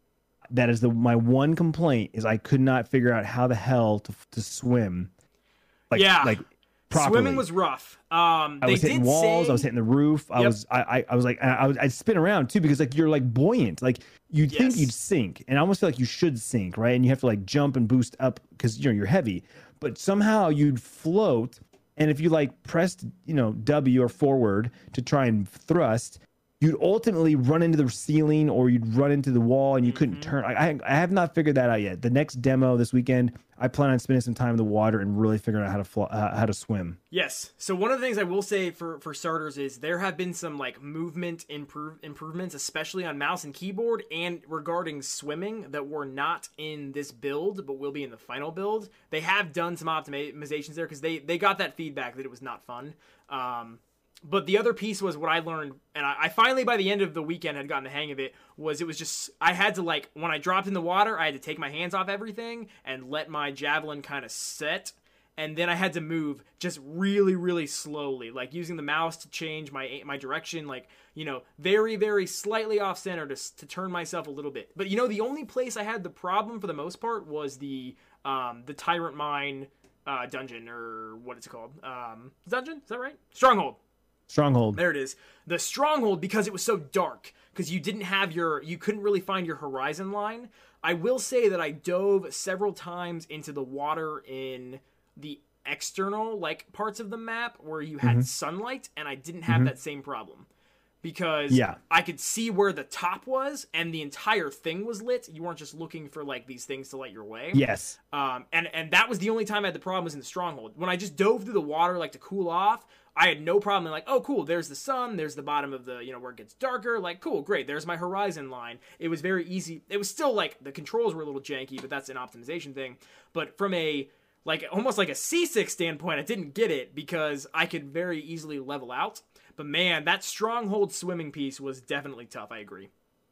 that is the my one complaint is I could not figure out how the hell to to swim. Like Yeah. like properly. Swimming was rough. Um, I they was hitting did walls. say, I was hitting the roof. I Yep. was, I, I, I was like, I was, I'd spin around too because like you're like buoyant. Like you'd think Yes. you'd sink, and I almost feel like you should sink, right? And you have to like jump and boost up because you know you're heavy, but somehow you'd float. And if you like pressed, you know, W or forward to try and thrust, you'd ultimately run into the ceiling or you'd run into the wall and you Mm-hmm. couldn't turn. I, I I have not figured that out yet. The next demo this weekend, I plan on spending some time in the water and really figuring out how to fly, uh, how to swim. Yes. So one of the things I will say for for starters is there have been some like movement improve improvements, especially on mouse and keyboard, and regarding swimming that were not in this build, but will be in the final build. They have done some optimizations there because they they got that feedback that it was not fun. Um, but the other piece was what I learned, and I, I finally by the end of the weekend had gotten the hang of it. Was it was just I had to like when I dropped in the water, I had to take my hands off everything and let my javelin kind of set. And then I had to move just really, really slowly, like using the mouse to change my my direction, like, you know, very, very slightly off center to, to turn myself a little bit. But, you know, the only place I had the problem for the most part was the um, the Tyrant Mine uh, dungeon, or what it's called. Um, dungeon? Is that right? Stronghold. Stronghold. There it is. The Stronghold, because it was so dark, because you didn't have your, you couldn't really find your horizon line. I will say that I dove several times into the water in the external like parts of the map where you had Mm-hmm. sunlight, and I didn't have Mhm. that same problem because Yeah. I could see where the top was and the entire thing was lit. You weren't just looking for like these things to light your way. Yes. Um, and and that was the only time I had the problem was in the Stronghold. When I just dove through the water like to cool off, I had no problem. Like, oh, cool, there's the sun, there's the bottom of the, you know, where it gets darker. Like, cool, great, there's my horizon line. It was very easy. It was still like the controls were a little janky, but that's an optimization thing. But from a like almost like a C six standpoint, I didn't get it because I could very easily level out. But man, that Stronghold swimming piece was definitely tough. I agree.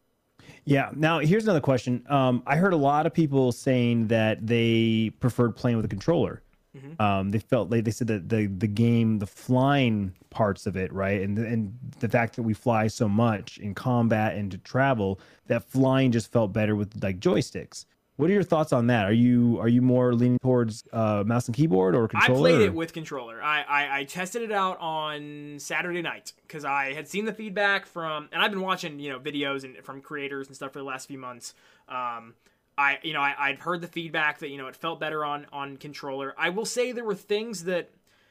Yeah. Now, here's another question. Um, I heard a lot of people saying that they preferred playing with a controller. Mm-hmm. Um, they felt like they said that the the game, the flying parts of it, right, and and the fact that we fly so much in combat and to travel, that flying just felt better with like joysticks. What are your thoughts on that? Are you are you more leaning towards uh, mouse and keyboard or controller? I played or? it with controller. I, I, I tested it out on Saturday night because I had seen the feedback from, and I've been watching, you know, videos and from creators and stuff for the last few months. Um, I, you know, I, I'd heard the feedback that, you know, it felt better on, on controller. I will say there were things that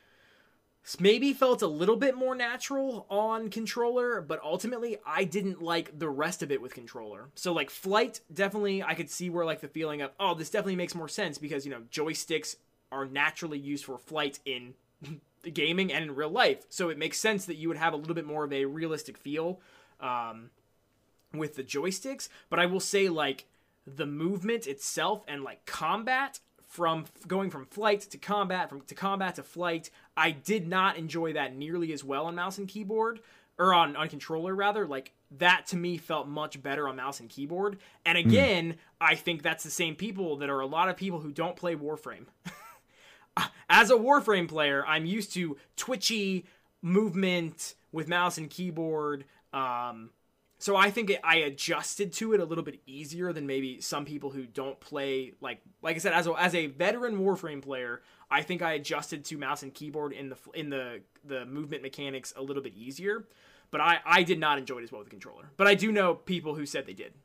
maybe felt a little bit more natural on controller, but ultimately I didn't like the rest of it with controller. So like flight, definitely I could see where like the feeling of, oh, this definitely makes more sense because, you know, joysticks are naturally used for flight in gaming and in real life. So it makes sense that you would have a little bit more of a realistic feel um, with the joysticks. But I will say like the movement itself and like combat, from going from flight to combat, from to combat to flight, I did not enjoy that nearly as well on mouse and keyboard, or on, on controller rather. Like that to me felt much better on mouse and keyboard. And again, mm. I think that's the same people that are a lot of people who don't play Warframe. As a Warframe player, I'm used to twitchy movement with mouse and keyboard. Um, So I think it, I adjusted to it a little bit easier than maybe some people who don't play, like like I said, as a, as a veteran Warframe player, I think I adjusted to mouse and keyboard in the in the, the movement mechanics a little bit easier. But I, I did not enjoy it as well with the controller. But I do know people who said they did.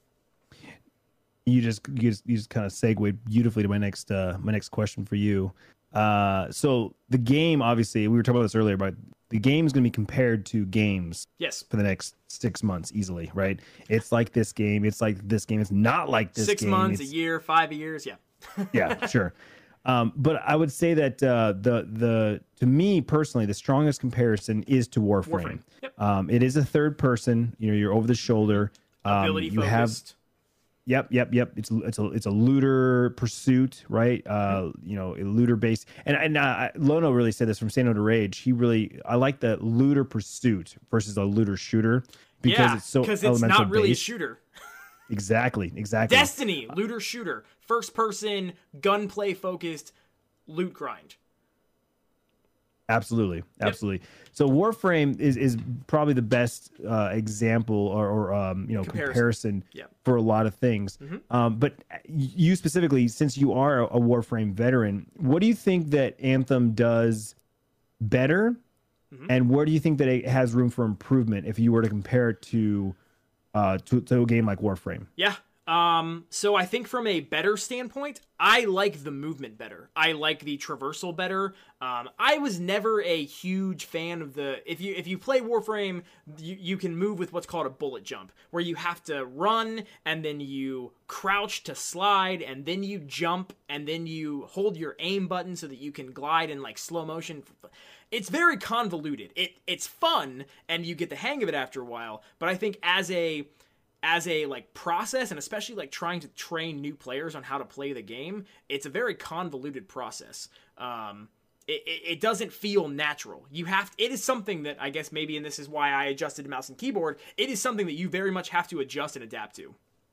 You just you just, you just kind of segued beautifully to my next uh, my next question for you. Uh, so the game, obviously, we were talking about this earlier, but the game is going to be compared to games. Yes. For the next six months, easily, right? It's like this game. It's like this game. It's not like this Six game. months, it's, a year, five years, yeah. yeah, sure. Um, but I would say that uh, the the to me personally, the strongest comparison is to Warframe. Warframe. Yep. Um, it is a third person. You know, you're over the shoulder. Um, Ability you focused. have. Yep, yep, yep. It's it's a it's a looter pursuit, right? Uh, you know, a looter based. And and uh, Lono really said this from Say No to Rage. He really I like the looter pursuit versus a looter shooter because yeah, it's so because it's elemental not really based. a shooter. Exactly, exactly. Destiny, looter shooter, first person, gunplay focused, loot grind. Absolutely, absolutely. Yep. So Warframe is is probably the best uh, example or, or um, you know comparison, comparison yep. for a lot of things. Mm-hmm. Um, but you specifically, since you are a Warframe veteran, what do you think that Anthem does better, mm-hmm. and where do you think that it has room for improvement if you were to compare it to uh, to, to a game like Warframe? Yeah. Um, so I think from a better standpoint, I like the movement better. I like the traversal better. Um, I was never a huge fan of the, if you, if you play Warframe, you, you can move with what's called a bullet jump, where you have to run and then you crouch to slide and then you jump and then you hold your aim button so that you can glide in like slow motion. It's very convoluted. It, it's fun and you get the hang of it after a while, but I think as a, as a like process, and especially like trying to train new players on how to play the game, it's a very convoluted process. Um, it, it, it doesn't feel natural. You have to, it is something that I guess maybe, and this is why I adjusted to mouse and keyboard, it is something that you very much have to adjust and adapt to.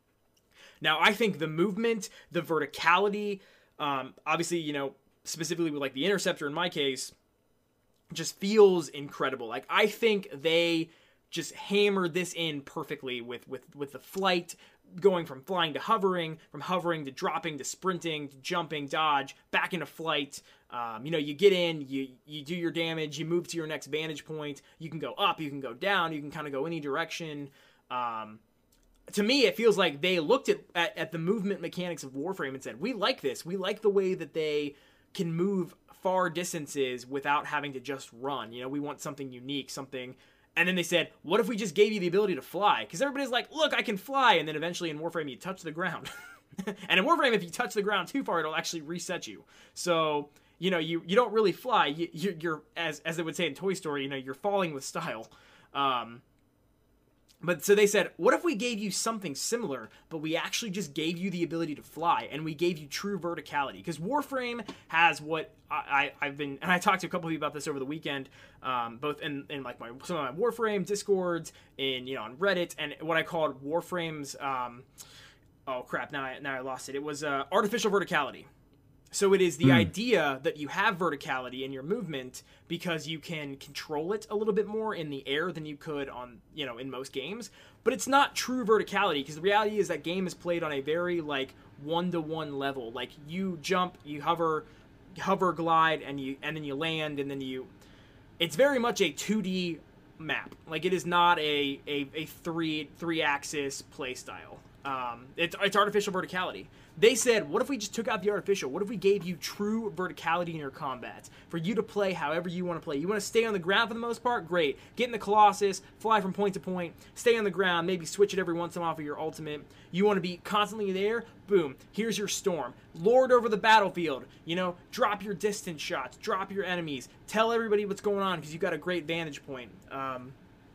Now, I think the movement, the verticality, um, obviously, you know, specifically with like the Interceptor in my case, just feels incredible. Like I think they just hammered this in perfectly with, with, with the flight, going from flying to hovering, from hovering to dropping to sprinting to jumping, dodge, back into flight. Um, you know, you get in, you you do your damage, you move to your next vantage point. You can go up, you can go down, you can kind of go any direction. Um, to me, it feels like they looked at, at, at the movement mechanics of Warframe and said, we like this. We like the way that they can move far distances without having to just run. You know, we want something unique, something... And then they said, what if we just gave you the ability to fly? Because everybody's like, look, I can fly. And then eventually in Warframe, you touch the ground. And in Warframe, if you touch the ground too far, it'll actually reset you. So, you know, you, you don't really fly. You, you're, you're, as as they would say in Toy Story, you know, you're falling with style. Um, but so they said, what if we gave you something similar, but we actually just gave you the ability to fly, and we gave you true verticality? Because Warframe has what I, I, I've been, and I talked to a couple of people about this over the weekend, um, both in, in like my some of my Warframe Discords, in you know on Reddit, and what I called Warframe's, um, oh crap, now I, now I lost it. It was uh, artificial verticality. So it is the mm. idea that you have verticality in your movement because you can control it a little bit more in the air than you could on, you know, in most games. But it's not true verticality because the reality is that game is played on a very, like, one-to-one level. Like, you jump, you hover, hover, glide, and you and then you land, and then you... It's very much a two D map. Like, it is not a, a, a three, three-axis play style. Um, it's, it's artificial verticality. They said, what if we just took out the artificial? What if we gave you true verticality in your combat? For you to play however you want to play. You want to stay on the ground for the most part? Great. Get in the Colossus, fly from point to point, stay on the ground, maybe switch it every once in a while for your ultimate. You want to be constantly there? Boom. Here's your Storm. Lord over the battlefield. You know, drop your distance shots, drop your enemies, tell everybody what's going on because you've got a great vantage point. Um,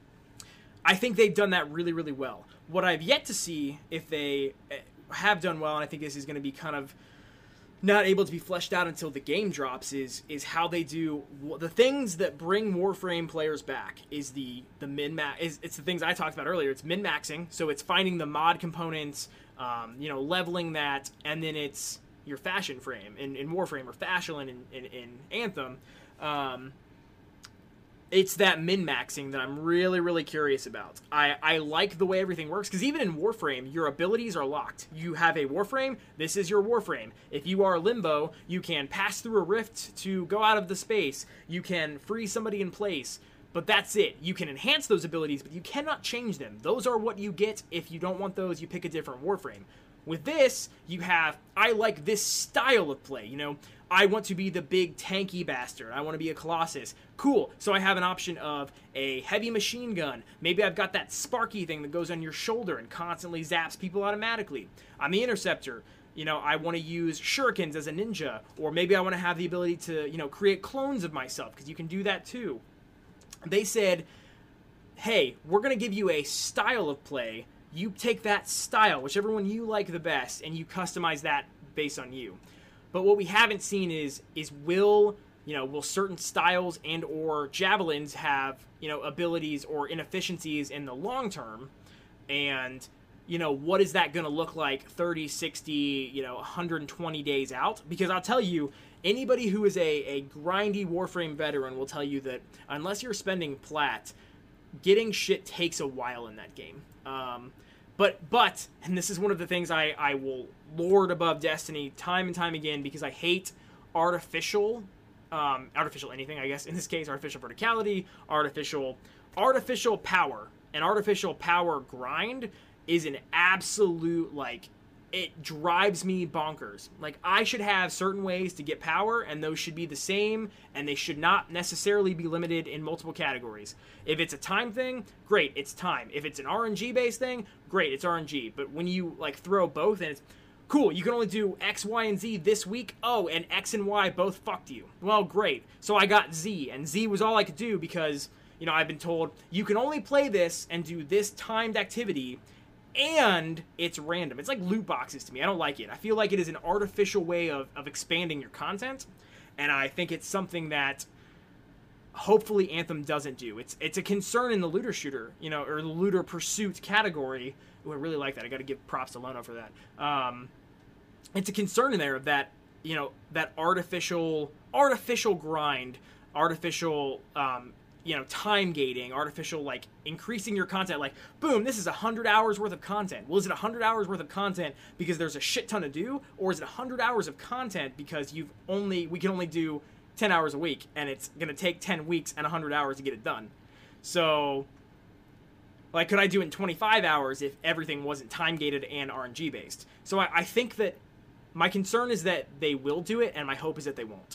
I think they've done that really, really well. What I've yet to see, if they have done well, and I think this is going to be kind of not able to be fleshed out until the game drops, is is how they do the things that bring Warframe players back. Is the the min max? Is it's the things I talked about earlier. It's min maxing, so it's finding the mod components, um, you know, leveling that, and then it's your fashion frame in, in Warframe or fashion in in, in Anthem. Um, It's that min-maxing that I'm really, really curious about. I, I like the way everything works, because even in Warframe, your abilities are locked. You have a Warframe, this is your Warframe. If you are Limbo, you can pass through a rift to go out of the space. You can freeze somebody in place, but that's it. You can enhance those abilities, but you cannot change them. Those are what you get. If you don't want those, you pick a different Warframe. With this, you have, I like this style of play, you know. I want to be the big tanky bastard. I want to be a Colossus. Cool. So I have an option of a heavy machine gun. Maybe I've got that sparky thing that goes on your shoulder and constantly zaps people automatically. I'm the Interceptor. you know, I want to use shurikens as a ninja, or maybe I want to have the ability to, you know, create clones of myself, because you can do that too. They said, hey, we're going to give you a style of play. You take that style, whichever one you like the best, and you customize that based on you. But what we haven't seen is, is will, you know, will certain styles and or javelins have, you know, abilities or inefficiencies in the long term? And, you know, what is that going to look like thirty, sixty, you know, one hundred twenty days out? Because I'll tell you, anybody who is a, a grindy Warframe veteran will tell you that unless you're spending plat, getting shit takes a while in that game. Um, but, but, and this is one of the things I, I will lord above Destiny time and time again, because I hate artificial, um, artificial anything, I guess, in this case, artificial verticality, artificial, artificial power. An artificial power grind is an absolute, like, it drives me bonkers. Like, I should have certain ways to get power, and those should be the same, and they should not necessarily be limited in multiple categories. If it's a time thing, great, it's time. If it's an R N G-based thing, great, it's R N G. But when you, like, throw both, and it's, cool, you can only do X, Y, and Z this week, oh, and X and Y both fucked you. Well, great. So I got Z, and Z was all I could do because, you know, I've been told, you can only play this and do this timed activity, and it's random. It's like loot boxes to me. I don't like it. I feel like it is an artificial way of, of expanding your content, and I think it's something that hopefully Anthem doesn't do. It's it's a concern in the looter shooter, you know, or the looter pursuit category. Ooh, I really like that. I got to give props to Lono for that. Um, it's a concern in there of that, you know, that artificial artificial grind, artificial um, you know, time gating, artificial, like, increasing your content, like, boom, this is one hundred hours worth of content. Well, is it one hundred hours worth of content because there's a shit ton to do, or is it one hundred hours of content because you've only, we can only do ten hours a week, and it's going to take ten weeks and one hundred hours to get it done? So, like, could I do it in twenty-five hours if everything wasn't time gated and R N G based? So I, I think that my concern is that they will do it, and my hope is that they won't.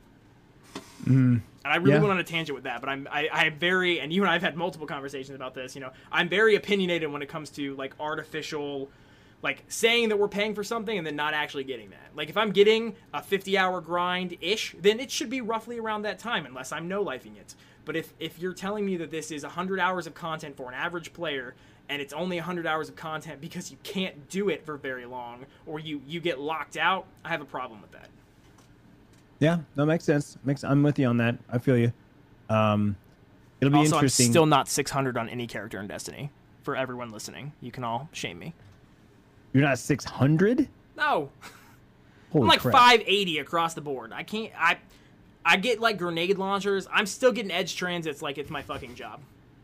Mm, and I really yeah. went on a tangent with that, but I'm I, I'm very, and you and I have had multiple conversations about this, you know, I'm very opinionated when it comes to, like, artificial, like, saying that we're paying for something and then not actually getting that. Like, if I'm getting a fifty hour grind-ish, then it should be roughly around that time, unless I'm no-lifing it. But if, if you're telling me that this is one hundred hours of content for an average player, and it's only one hundred hours of content because you can't do it for very long, or you, you get locked out, I have a problem with that. Yeah, that makes sense. Makes I'm with you on that. I feel you. Um, it'll be also, interesting. I'm still not six hundred on any character in Destiny. For everyone listening, you can all shame me. You're not six hundred? No. Holy I'm like crap. five eighty across the board. I can't. I I get, like, grenade launchers. I'm still getting edge transits like it's my fucking job.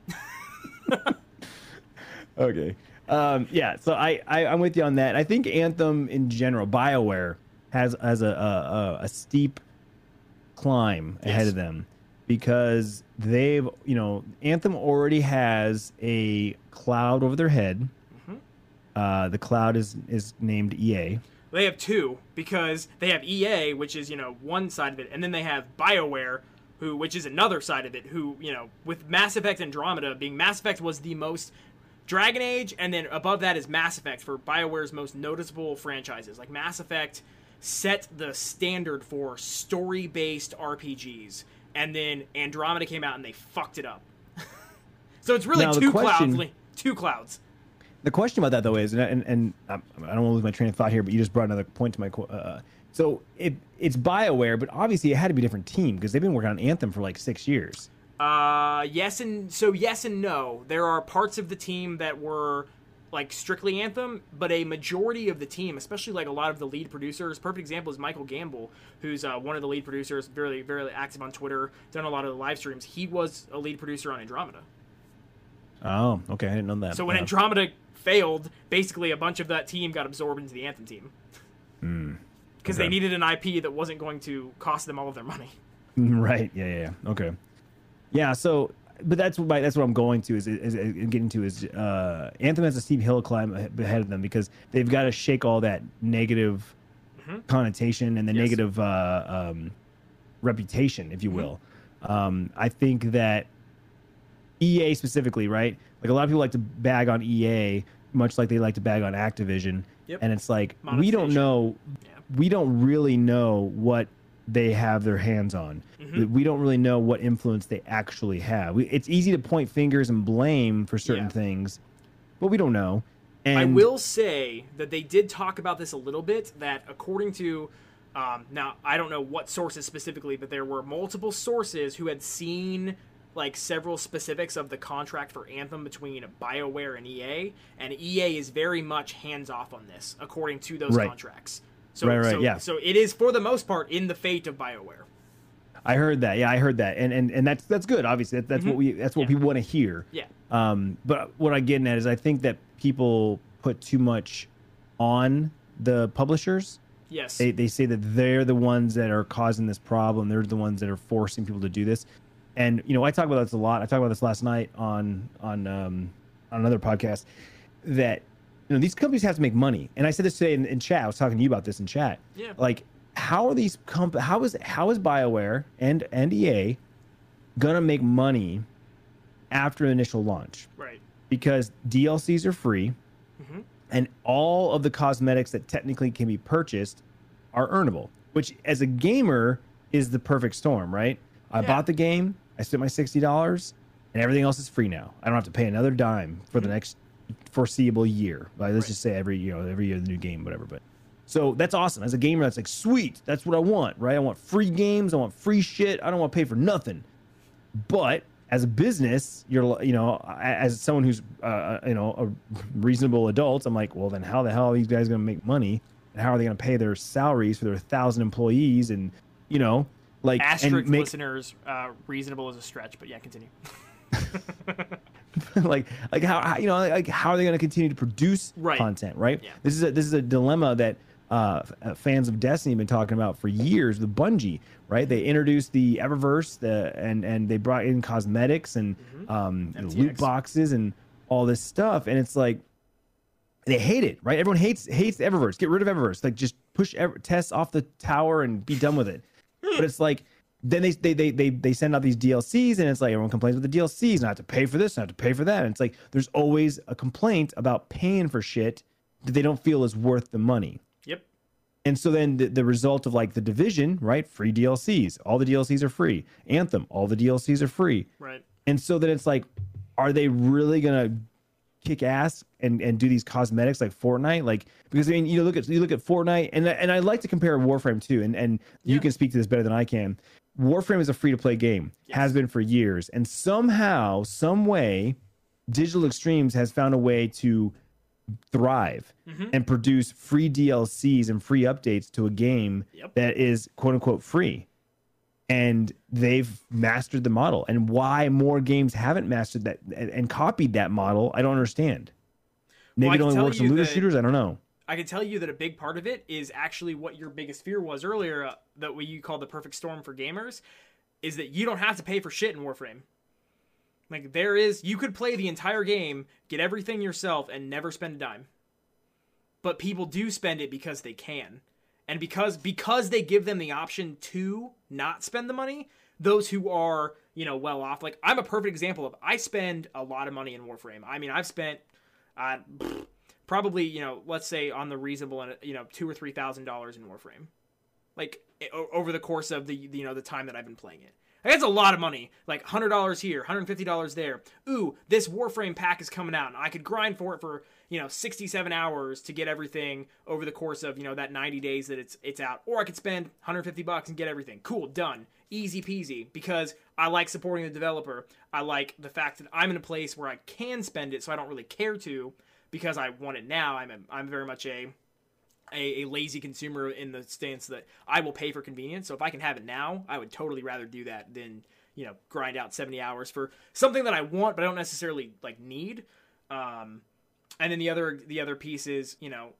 Okay. Um, yeah. So I, I I'm with you on that. I think Anthem in general, BioWare has has a a, a steep climb ahead Yes. of them, because they've, you know, Anthem already has a cloud over their head. Mhm. Uh, the cloud is is named E A. They have two, because they have E A, which is, you know, one side of it, and then they have BioWare, who which is another side of it, who, you know, with Mass Effect Andromeda being, Mass Effect was the most, Dragon Age, and then above that is Mass Effect for BioWare's most noticeable franchises. Like, Mass Effect set the standard for story-based R P Gs, and then Andromeda came out and they fucked it up. So it's really Now, the two question- clouds. Two clouds. The question about that, though, is, and, and, and I don't want to lose my train of thought here, but you just brought another point to my. qu- Uh, so it it's BioWare, but obviously it had to be a different team, because they've been working on Anthem for like six years. Uh, yes and so yes and no. There are parts of the team that were, like, strictly Anthem, but a majority of the team, especially, like, a lot of the lead producers. Perfect example is Michael Gamble, who's uh, one of the lead producers, very very active on Twitter, done a lot of the live streams. He was a lead producer on Andromeda. Oh, okay, I didn't know that. So when Yeah. Andromeda failed, basically a bunch of that team got absorbed into the Anthem team. Because okay. they needed an I P that wasn't going to cost them all of their money. Right. Yeah, yeah, yeah. Okay. Yeah. So, but that's what my, that's what I'm going to is, is, is getting to is uh, Anthem has a steep hill climb ahe- ahead of them, because they've got to shake all that negative Mhm. connotation and the Yes. negative uh, um, reputation, if you will. Um, I think that E A specifically, right? Like, a lot of people like to bag on E A. much like they like to bag on Activision. Yep. And it's like, we don't know, yeah. we don't really know what they have their hands on. Mm-hmm. We don't really know what influence they actually have. We, it's easy to point fingers and blame for certain yeah. things, but we don't know. And I will say that they did talk about this a little bit, that according to, um, now I don't know what sources specifically, but there were multiple sources who had seen like several specifics of the contract for Anthem between BioWare and E A, and E A is very much hands off on this, according to those right. contracts. So, right, right, so, yeah. so it is for the most part in the fate of BioWare. I heard that. Yeah, I heard that, and and, and that's that's good. Obviously, that, that's mm-hmm. what we that's what yeah. people want to hear. Yeah. Um, but what I'm getting at is I think that people put too much on the publishers. Yes. They they say that they're the ones that are causing this problem. They're the ones that are forcing people to do this. And, you know, I talk about this a lot. I talked about this last night on on um, on another podcast, that, you know, these companies have to make money. And I said this today in, in chat. I was talking to you about this in chat. Yeah. Like, how are these comp- how is how is BioWare and, and E A gonna make money after initial launch? Right. Because D L Cs are free, mm-hmm. and all of the cosmetics that technically can be purchased are earnable, which as a gamer is the perfect storm, right? I yeah. bought the game. I spent my sixty dollars, and everything else is free now. I don't have to pay another dime for mm-hmm. the next foreseeable year. Like, let's right. just say every you know every year the new game, whatever. But so that's awesome. As a gamer, that's like sweet. That's what I want, right? I want free games. I want free shit. I don't want to pay for nothing. But as a business, you're you know as someone who's uh, you know a reasonable adult, I'm like, well, then how the hell are these guys going to make money? And how are they going to pay their salaries for their thousand employees? And you know. Like, asterisk make, listeners, uh, reasonable is a stretch, but yeah, continue. like, like how, how you know, like how are they going to continue to produce right. content, right? Yeah. This is a, this is a dilemma that uh, fans of Destiny have been talking about for years. The Bungie, right? They introduced the Eververse, the and and they brought in cosmetics and mm-hmm. um, loot boxes and all this stuff, and it's like they hate it, right? Everyone hates hates Eververse. Get rid of Eververse. Like, just push Ever- tests off the tower and be done with it. But it's like, then they, they they they they send out these D L Cs, and it's like everyone complains about the D L Cs, and I have to pay for this, and I have to pay for that. And it's like there's always a complaint about paying for shit that they don't feel is worth the money. Yep. And so then the, the result of like the Division, right? Free D L Cs. All the D L Cs are free. Anthem, all the D L Cs are free. Right. And so then it's like, are they really gonna kick ass and, and do these cosmetics like Fortnite? Like, because I mean, you look at you look at Fortnite, and and I like to compare Warframe too, and and yeah. you can speak to this better than I can. Warframe is a free to play game, yes. has been for years, and somehow, some way, Digital Extremes has found a way to thrive mm-hmm. and produce free D L Cs and free updates to a game yep. that is quote unquote free. And they've mastered the model. And why more games haven't mastered that and, and copied that model, I don't understand. Maybe well, it only works in looter shooters. I don't know. I can tell you that a big part of it is actually what your biggest fear was earlier, uh, that what you call the perfect storm for gamers, is that you don't have to pay for shit in Warframe. Like, there is, you could play the entire game, get everything yourself, and never spend a dime. But people do spend it because they can. And because because they give them the option to not spend the money, those who are, you know, well off, like, I'm a perfect example of, I spend a lot of money in Warframe. I mean, I've spent uh, probably, you know, let's say on the reasonable, you know, two or three thousand dollars in Warframe, like over the course of the, you know, the time that I've been playing it. That's a lot of money. Like one hundred dollars here, one hundred fifty dollars there. Ooh, this Warframe pack is coming out, and I could grind for it for, you know, sixty-seven hours to get everything over the course of, you know, that ninety days that it's it's out. Or I could spend one hundred fifty bucks and get everything. Cool, done. Easy peasy. Because I like supporting the developer. I like the fact that I'm in a place where I can spend it, so I don't really care to, because I want it now. I'm a, I'm very much a A, a lazy consumer in the stance that I will pay for convenience. So if I can have it now, I would totally rather do that than, you know, grind out seventy hours for something that I want, but I don't necessarily like need. Um, and then the other, the other piece is, you know,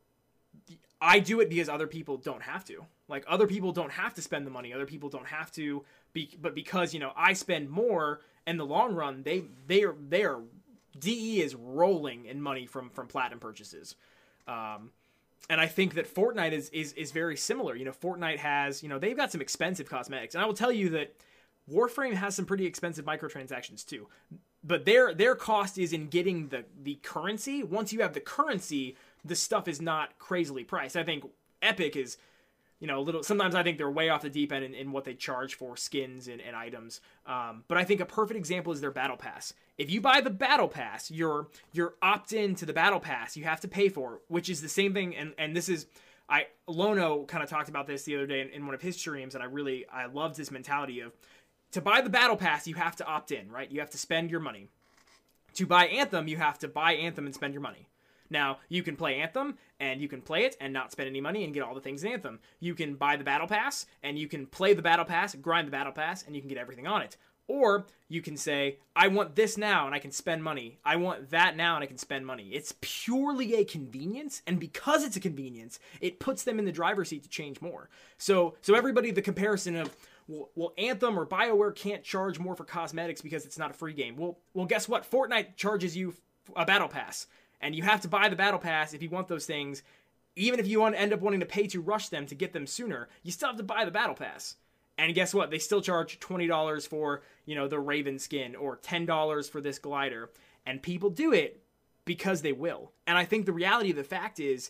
I do it because other people don't have to. Like, other people don't have to spend the money. Other people don't have to be, but because, you know, I spend more in the long run, they, they are, they are, D E is rolling in money from, from platinum purchases. Um, And I think that Fortnite is, is is very similar. You know, Fortnite has, you know, they've got some expensive cosmetics. And I will tell you that Warframe has some pretty expensive microtransactions too. but their their cost is in getting the the currency. Once you have the currency, the stuff is not crazily priced. I think Epic is, you know, a little, sometimes I think they're way off the deep end in, in what they charge for skins and, and items. Um, but I think a perfect example is their battle pass. If you buy the battle pass, you're you're opt in to the battle pass. You have to pay for it, which is the same thing. And and this is, I Lono kind of talked about this the other day in, in one of his streams, and I really I loved this mentality of, to buy the battle pass, you have to opt in, right? You have to spend your money. To buy Anthem, you have to buy Anthem and spend your money. Now, you can play Anthem, and you can play it and not spend any money and get all the things in Anthem. You can buy the Battle Pass, and you can play the Battle Pass, grind the Battle Pass, and you can get everything on it. Or you can say, I want this now, and I can spend money. I want that now, and I can spend money. It's purely a convenience, and because it's a convenience, it puts them in the driver's seat to change more. So, so everybody, the comparison of, well, well, Anthem or BioWare can't charge more for cosmetics because it's not a free game. Well, well, guess what? Fortnite charges you a Battle Pass. And you have to buy the Battle Pass if you want those things. Even if you want to end up wanting to pay to rush them to get them sooner, you still have to buy the Battle Pass. And guess what? They still charge twenty dollars for, you know, the Raven skin or ten dollars for this glider. And people do it because they will. And I think the reality of the fact is,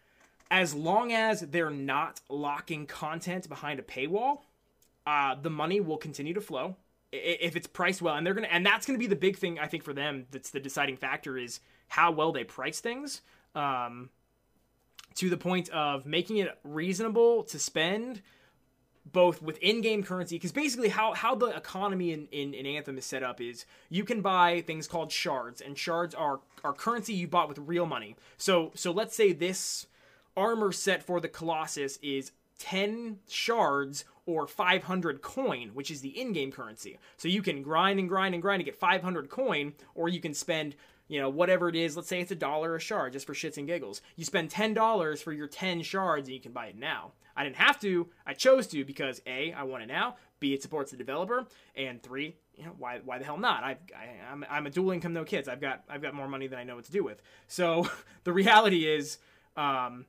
as long as they're not locking content behind a paywall, uh, the money will continue to flow if it's priced well. And they're gonna, and that's going to be the big thing, I think, for them. That's the deciding factor, is how well they price things, um, to the point of making it reasonable to spend both with in-game currency. Because basically how, how the economy in, in, in Anthem is set up is you can buy things called shards, and shards are, are currency you bought with real money. So, so let's say this armor set for the Colossus is ten shards or five hundred coin, which is the in-game currency. So you can grind and grind and grind to get five hundred coin, or you can spend, you know, whatever it is. Let's say it's a dollar a shard, just for shits and giggles. You spend ten dollars for your ten shards, and you can buy it now. I didn't have to. I chose to because A, I want it now. B, it supports the developer. And three, you know, why why the hell not? I, I I'm I'm a dual income, no kids. I've got I've got more money than I know what to do with. So the reality is, um,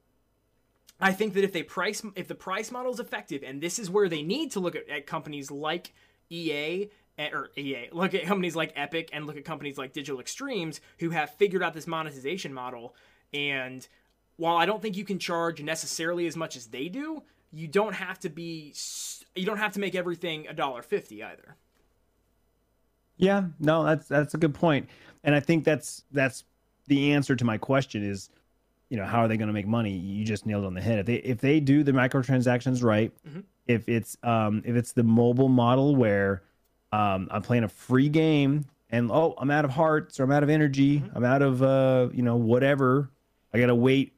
I think that if they price if the price model is effective, and this is where they need to look at, at companies like E A. Or E A, look at companies like Epic, and look at companies like Digital Extremes, who have figured out this monetization model. And while I don't think you can charge necessarily as much as they do, you don't have to be, you don't have to make everything a dollar fifty either. Yeah, no, that's that's a good point, and I think that's that's the answer to my question is, you know, how are they going to make money? You just nailed it on the head. If they if they do the microtransactions right, mm-hmm. if it's um if it's the mobile model where Um, I'm playing a free game, and oh, I'm out of hearts, or I'm out of energy, mm-hmm. I'm out of uh, you know, whatever. I gotta wait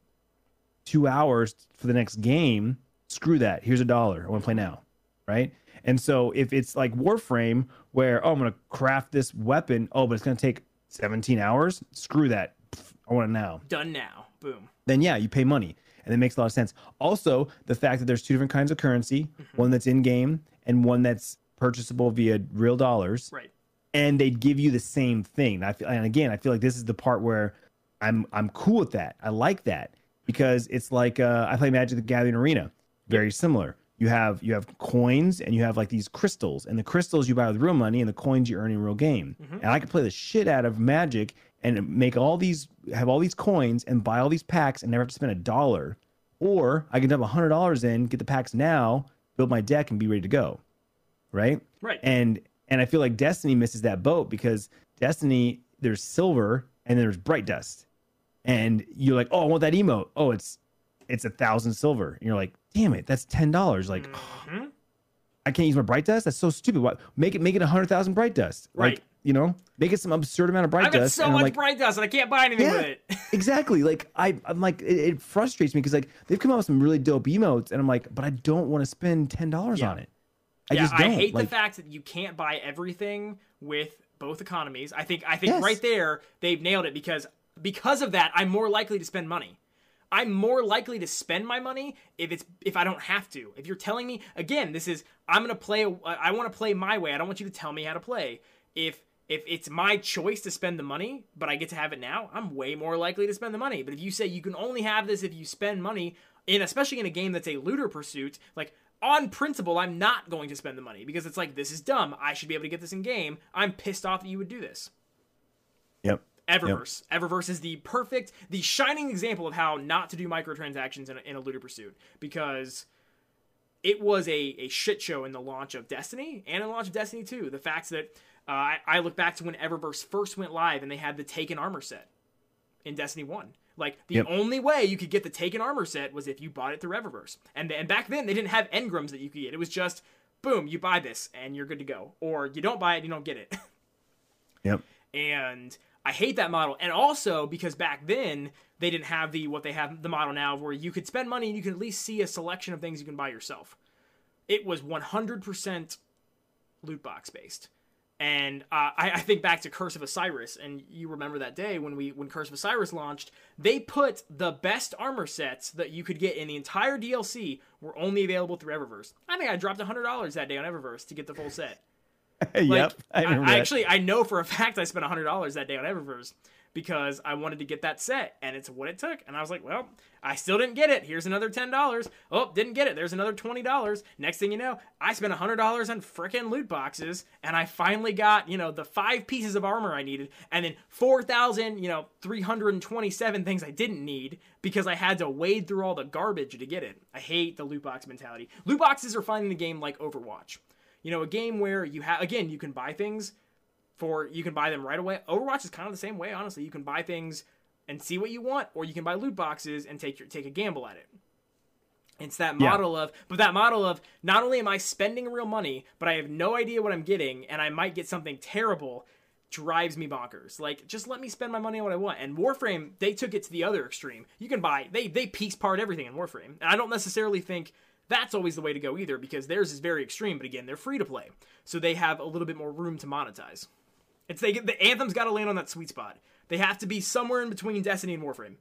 two hours for the next game. Screw that. Here's a dollar. I want to play now, right? And so if it's like Warframe, where oh, I'm gonna craft this weapon, oh, but it's gonna take seventeen hours. Screw that. I want it now. Done now. Boom. Then yeah, you pay money, and it makes a lot of sense. Also, the fact that there's two different kinds of currency, mm-hmm. one that's in game and one that's purchasable via real dollars, right? And they'd give you the same thing. I feel, and again, I feel like this is the part where I'm I'm cool with that. I like that because it's like uh, I play Magic the Gathering Arena, very similar. You have you have coins, and you have like these crystals, and the crystals you buy with real money, and the coins you earn in real game. Mm-hmm. And I can play the shit out of Magic and make all these have all these coins and buy all these packs and never have to spend a dollar, or I can dump a hundred dollars in, get the packs now, build my deck, and be ready to go. Right? Right. And and I feel like Destiny misses that boat, because Destiny, there's silver and there's bright dust. And you're like, oh, I want that emote. Oh, it's it's a thousand silver. And you're like, damn it, that's ten dollars. Like, mm-hmm. oh, I can't use my bright dust? That's so stupid. What make it make it a hundred thousand bright dust. Right. Like, you know, make it some absurd amount of bright I've got dust. so and much like, bright dust and I can't buy anything yeah, with it. Exactly. Like I I'm like it, it frustrates me, because like they've come out with some really dope emotes, and I'm like, but I don't want to spend ten dollars yeah. on it. I yeah, just don't. I hate like, the fact that you can't buy everything with both economies. I think I think yes. right there they've nailed it, because because of that, I'm more likely to spend money. I'm more likely to spend my money if it's if I don't have to. If you're telling me, again, this is I'm gonna play. I want to play my way. I don't want you to tell me how to play. If if it's my choice to spend the money, but I get to have it now, I'm way more likely to spend the money. But if you say you can only have this if you spend money, in especially in a game that's a looter pursuit, like. On principle, I'm not going to spend the money, because it's like, this is dumb. I should be able to get this in game. I'm pissed off that you would do this. Eververse. Yep. Eververse is the perfect, the shining example of how not to do microtransactions in a, in a looter pursuit, because it was a, a shit show in the launch of Destiny and in the launch of Destiny two. The fact that uh, I, I look back to when Eververse first went live and they had the Taken armor set in Destiny one. Like, the yep. only way you could get the Taken armor set was if you bought it through Eververse. And, and back then, they didn't have engrams that you could get. It was just, boom, you buy this and you're good to go. Or you don't buy it, you don't get it. Yep. And I hate that model. And also, because back then, they didn't have the what they have the model now, where you could spend money and you could at least see a selection of things you can buy yourself. It was one hundred percent loot box based. And uh, I, I think back to Curse of Osiris, and you remember that day when we when Curse of Osiris launched, they put the best armor sets that you could get in the entire D L C were only available through Eververse. I think I dropped one hundred dollars that day on Eververse to get the full set. Like, yep, I, I, I actually I know for a fact I spent one hundred dollars that day on Eververse because I wanted to get that set, and it's what it took. And I was like, well, I still didn't get it. Here's another ten dollars. Oh, didn't get it. There's another twenty dollars. Next thing you know, I spent one hundred dollars on frickin' loot boxes, and I finally got, you know, the five pieces of armor I needed, and then four thousand, you know, three hundred twenty-seven things I didn't need because I had to wade through all the garbage to get it. I hate the loot box mentality. Loot boxes are finding the game like Overwatch. You know, a game where you have, again, you can buy things for, you can buy them right away. Overwatch is kind of the same way, honestly. You can buy things and see what you want, or you can buy loot boxes and take your take a gamble at it. It's that model yeah. of, but that model of, not only am I spending real money, but I have no idea what I'm getting, and I might get something terrible, drives me bonkers. Like, just let me spend my money on what I want. And Warframe, they took it to the other extreme. You can buy, they, they piece part everything in Warframe. And I don't necessarily think that's always the way to go either, because theirs is very extreme, but again, they're free to play. So they have a little bit more room to monetize. It's they get, the Anthem's got to land on that sweet spot. They have to be somewhere in between Destiny and Warframe.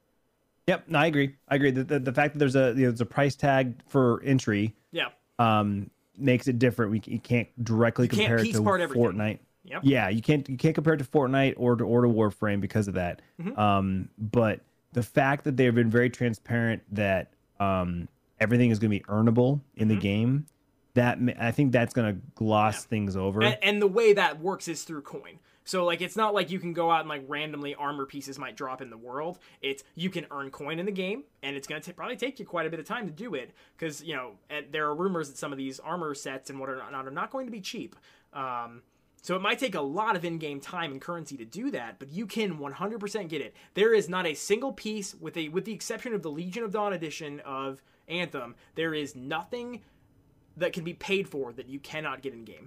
Yep, no, I agree. I agree. The, the, the fact that there's a you know, there's a price tag for entry, yeah, um, makes it different. We you can't directly you compare can't it to Fortnite. Yep. Yeah, you can't you can't compare it to Fortnite or to or to Warframe because of that. Mm-hmm. Um, but the fact that they've been very transparent that um everything is going to be earnable in mm-hmm. the game, that I think that's going to gloss yeah. things over. And, and the way that works is through coin. So, like, it's not like you can go out and, like, randomly armor pieces might drop in the world. It's, you can earn coin in the game, and it's going to probably take you quite a bit of time to do it. Because, you know, there are rumors that some of these armor sets and whatnot are not going to be cheap. Um, so it might take a lot of in-game time and currency to do that, but you can one hundred percent get it. There is not a single piece, with a with the exception of the Legion of Dawn edition of Anthem, there is nothing that can be paid for that you cannot get in-game.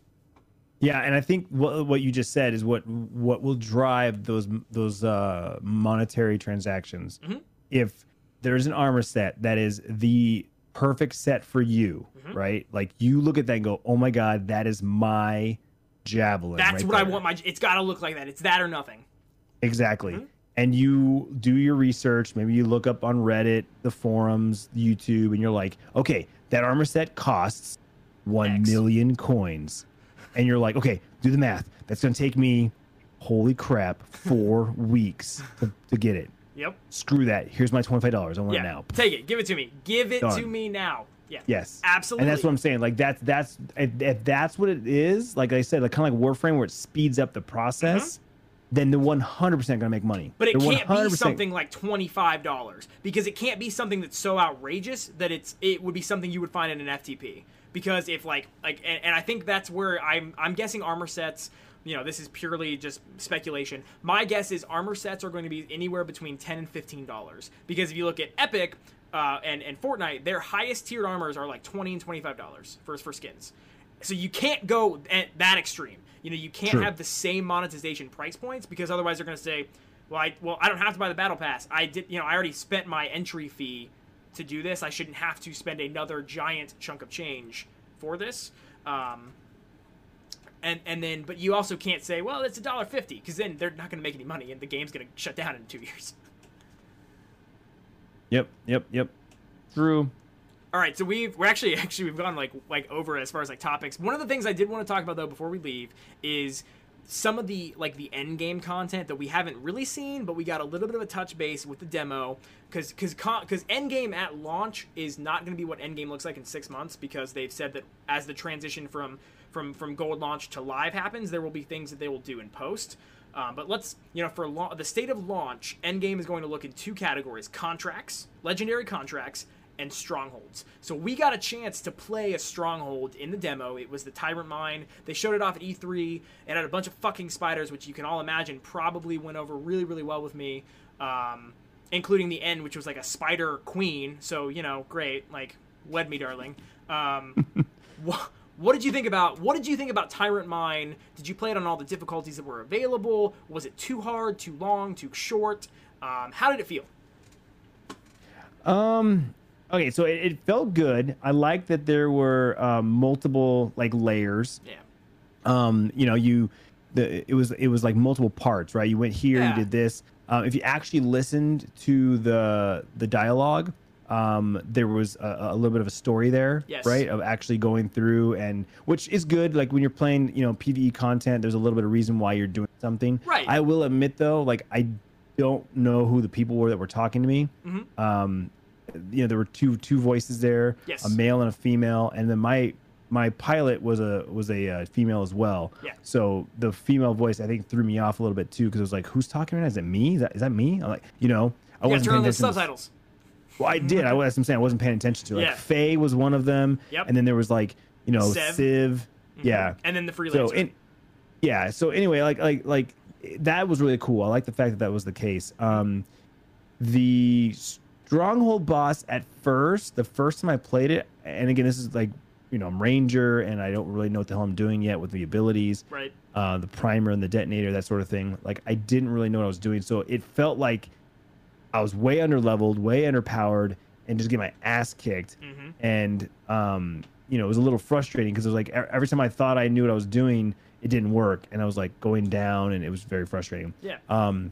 Yeah, and I think what what you just said is what what will drive those those uh, monetary transactions. Mm-hmm. If there's an armor set that is the perfect set for you, mm-hmm. right? Like, you look at that and go, "Oh my God, that is my javelin." That's right what there. I want. My it's got to look like that. It's that or nothing. Exactly. Mm-hmm. And you do your research. Maybe you look up on Reddit, the forums, YouTube, and you're like, "Okay, that armor set costs one X. million coins." And you're like, okay, do the math. That's going to take me, holy crap, four weeks to, to get it. Yep. Screw that. Here's my twenty-five dollars. I want yeah. it now. Take it. Give it to me. Give it Done. to me now. Yeah. Yes. Absolutely. And that's what I'm saying. Like, that's, that's, if, if that's what it is, like I said, like kind of like Warframe where it speeds up the process, mm-hmm. then they're one hundred percent going to make money. But it they're can't be something like twenty-five dollars, because it can't be something that's so outrageous that it's it would be something you would find in an F T P. Because if like like and, and I think that's where I'm I'm guessing armor sets, you know, this is purely just speculation. My guess is armor sets are going to be anywhere between ten and fifteen dollars. Because if you look at Epic uh, and and Fortnite, their highest tiered armors are like twenty and twenty-five dollars for for skins. So you can't go at that extreme. You know, you can't True. have the same monetization price points, because otherwise they're going to say, well, I well I don't have to buy the battle pass. I did, you know, I already spent my entry fee to do this. I shouldn't have to spend another giant chunk of change for this. Um, and and then, but you also can't say, well, it's a dollar fifty, because then they're not going to make any money, and the game's going to shut down in two years. Yep, yep, yep. True. All right, so we've we're actually actually we've gone like like over as far as like topics. One of the things I did want to talk about though before we leave is some of the like the end game content that we haven't really seen, but we got a little bit of a touch base with the demo, because because because end game at launch is not going to be what end game looks like in six months, because they've said that as the transition from from from gold launch to live happens, there will be things that they will do in post. Um, but let's, you know, for la- the state of launch, Endgame is going to look in two categories: contracts, legendary contracts, and strongholds. So we got a chance to play a stronghold in the demo. It was the Tyrant Mine. They showed it off at E three. It had a bunch of fucking spiders, which you can all imagine probably went over really, really well with me, um, including the end, which was like a spider queen. So, you know, great. Like, wed me, darling. Um, wh- what did you think about what did you think about Tyrant Mine? Did you play it on all the difficulties that were available? Was it too hard, too long, too short? Um, how did it feel? Um. Okay, so it, it felt good. I like that there were um, multiple like layers. Yeah. Um. You know, you the it was it was like multiple parts, right? You went here, Yeah. you did this. Um, if you actually listened to the the dialogue, um, there was a, a little bit of a story there, Yes. right? Of actually going through, and which is good. Like when you're playing, you know, PvE content, there's a little bit of reason why you're doing something. Right. I will admit though, like I don't know who the people were that were talking to me. Mm-hmm. Um, you know, there were two two voices there, Yes. a male and a female, and then my my pilot was a was a uh, female as well. Yeah. So the female voice I think threw me off a little bit too because it was like, who's talking right now? Is it me? Is that is that me? I'm like, you know, I Yeah, wasn't turn on paying those attention to- subtitles. Well, I did. I was. I'm saying I wasn't paying attention to. Like Yeah. Faye was one of them. Yep. And then there was like you know Sev. Civ. Yeah. And then the freelancer. So in, yeah. So anyway, like like like that was really cool. I like the fact that that was the case. Um, the stronghold boss at first, the first time I played it, and again, this is like you know I'm Ranger, and I don't really know what the hell I'm doing yet with the abilities. right. Uh, the primer and the detonator, that sort of thing. Like I didn't really know what I was doing, so it felt like I was way under leveled, way underpowered, and just get my ass kicked. Mm-hmm. And um, you know, it was a little frustrating because it was like e- every time I thought I knew what I was doing, it didn't work, and I was like going down, and it was very frustrating. Yeah. Um,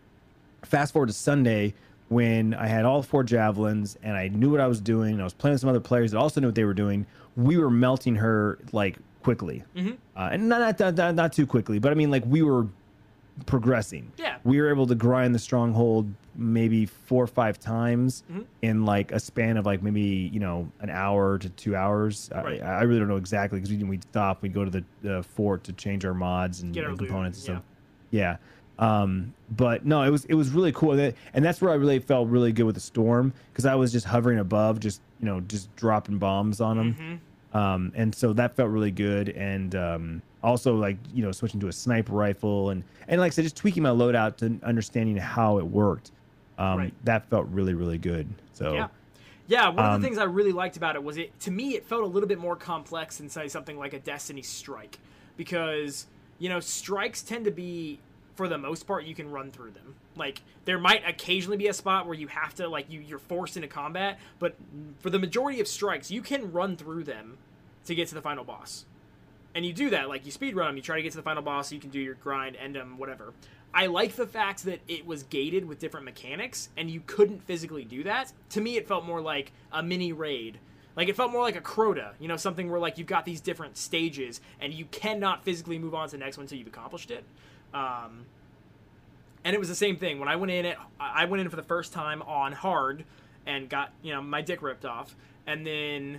fast forward to Sunday when I had all four javelins and I knew what I was doing. And I was playing with some other players that also knew what they were doing. We were melting her like quickly, Mm-hmm. uh, and not, not not not too quickly, but I mean like we were progressing. Yeah. We were able to grind the stronghold maybe four or five times Mm-hmm. in like a span of like maybe you know an hour to two hours. Right. I, I really don't know exactly because we we'd stop, we'd go to the uh, fort to change our mods and, Get our and loot, components and yeah. stuff. Yeah. Um, but no, it was it was really cool, that, and that's where I really felt really good with the storm because I was just hovering above, just you know, just dropping bombs on them. Mm-hmm. Um, and so that felt really good. And um, also like, you know, switching to a sniper rifle and, and like I said, just tweaking my loadout to understanding how it worked. Um, Right. That felt really, really good. So Yeah. Yeah, one of Um, the things I really liked about it was it, to me, it felt a little bit more complex than, say, something like a Destiny strike. Because, you know, strikes tend to be, for the most part, you can run through them. Like, there might occasionally be a spot where you have to, like, you, you're forced into combat, but for the majority of strikes, you can run through them to get to the final boss. And you do that, like, you speed run them, you try to get to the final boss, so you can do your grind, end them, whatever. I like the fact that it was gated with different mechanics, and you couldn't physically do that. To me, it felt more like a mini raid. Like, it felt more like a Crota, you know, something where, like, you've got these different stages, and you cannot physically move on to the next one until you've accomplished it. Um, and it was the same thing. When I went in it, I went in for the first time on hard, and got, you know, my dick ripped off, and then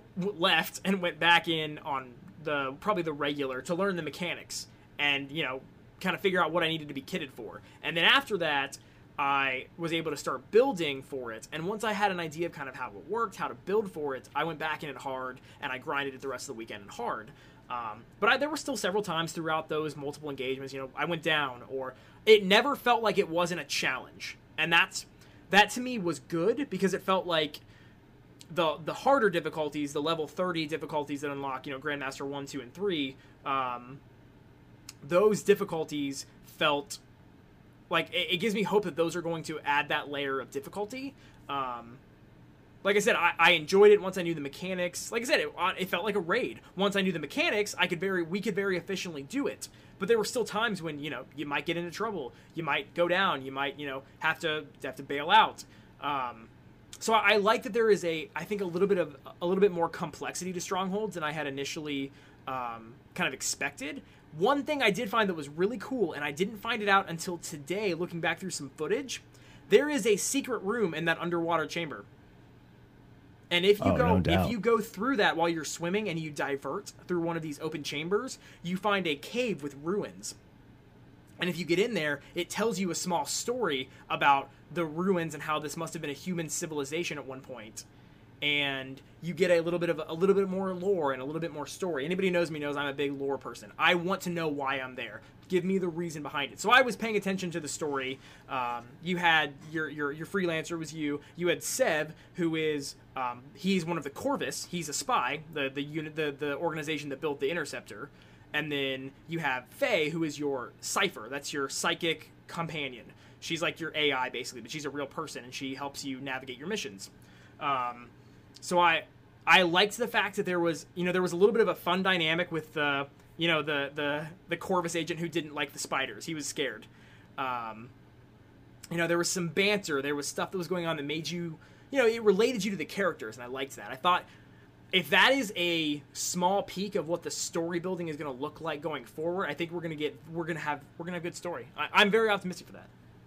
left and went back in on the probably the regular to learn the mechanics and, you know, kind of figure out what I needed to be kitted for. And then after that, I was able to start building for it. And once I had an idea of kind of how it worked, how to build for it, I went back in it hard, and I grinded it the rest of the weekend in hard. Um, but I, there were still several times throughout those multiple engagements, you know, I went down, or it never felt like it wasn't a challenge. And that's that to me was good, because it felt like the the harder difficulties, the level thirty difficulties that unlock, you know, Grandmaster one, two, and three, um, those difficulties felt like it, it gives me hope that those are going to add that layer of difficulty. Um, like I said, I, I enjoyed it once I knew the mechanics. Like I said, it, it felt like a raid. Once I knew the mechanics, I could very we could very efficiently do it. But there were still times when, you know, you might get into trouble, you might go down, you might, you know, have to have to bail out. Um, so I, I like that there is a, I think a little bit of a little bit more complexity to Strongholds than I had initially um, kind of expected. One thing I did find that was really cool, and I didn't find it out until today, looking back through some footage, there is a secret room in that underwater chamber. And if you Oh, go no if doubt. you go through that while you're swimming and you divert through one of these open chambers, you find a cave with ruins. And if you get in there, it tells you a small story about the ruins and how this must have been a human civilization at one point. And you get a little bit of a little bit more lore and a little bit more story. Anybody who knows me knows I'm a big lore person. I want to know why I'm there. Give me the reason behind it. So I was paying attention to the story. Um, you had your, your your freelancer was you. You had Sev, who is um, he's one of the Corvus. He's a spy, the the unit, the the organization that built the Interceptor. And then you have Faye, who is your Cypher. That's your psychic companion. She's like your A I, basically, but she's a real person, and she helps you navigate your missions. Um, so I I liked the fact that there was, you know, there was a little bit of a fun dynamic with the, you know, the the, the Corvus agent who didn't like the spiders. He was scared. Um, you know, there was some banter. There was stuff that was going on that made you, you know, it related you to the characters, and I liked that. I thought, if that is a small peek of what the story building is going to look like going forward, I think we're going to get we're going to have we're going to have a good story. I, I'm very optimistic for that.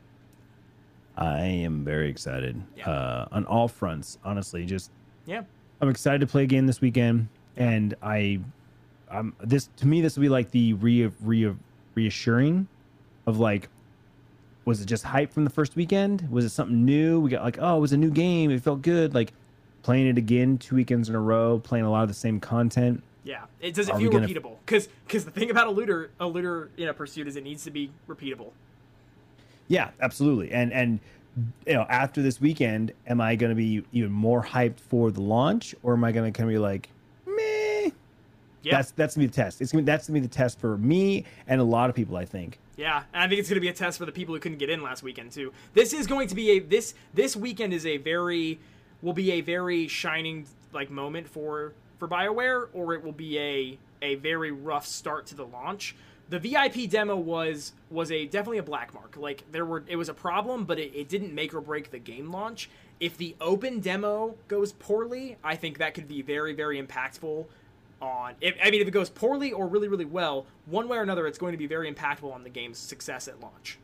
I am very excited Yeah. uh, on all fronts. Honestly, just Yeah. I'm excited to play again this weekend, and I, I'm this to me this will be like the re, re reassuring of like, was it just hype from the first weekend? Was it something new? We got like, oh, it was a new game. It felt good. Like playing it again two weekends in a row, playing a lot of the same content. Yeah, it doesn't Are feel we gonna- repeatable because because the thing about a looter a looter in a pursuit is it needs to be repeatable. Yeah, absolutely. And and you know, after this weekend, am I going to be even more hyped for the launch, or am I going to kind of be like, meh? Yeah, That's that's gonna be the test. It's gonna that's gonna be the test for me and a lot of people, I think. yeah, and I think it's going to be a test for the people who couldn't get in last weekend too. This is going to be a this this weekend is a very will be a very shining like moment for for BioWare, or it will be a a very rough start to the launch. The V I P demo was was a definitely a black mark. Like there were it was a problem, but it, it didn't make or break the game launch. If the open demo goes poorly, I think that could be very, very impactful on if, I mean if it goes poorly or really, really well, one way or another it's going to be very impactful on the game's success at launch.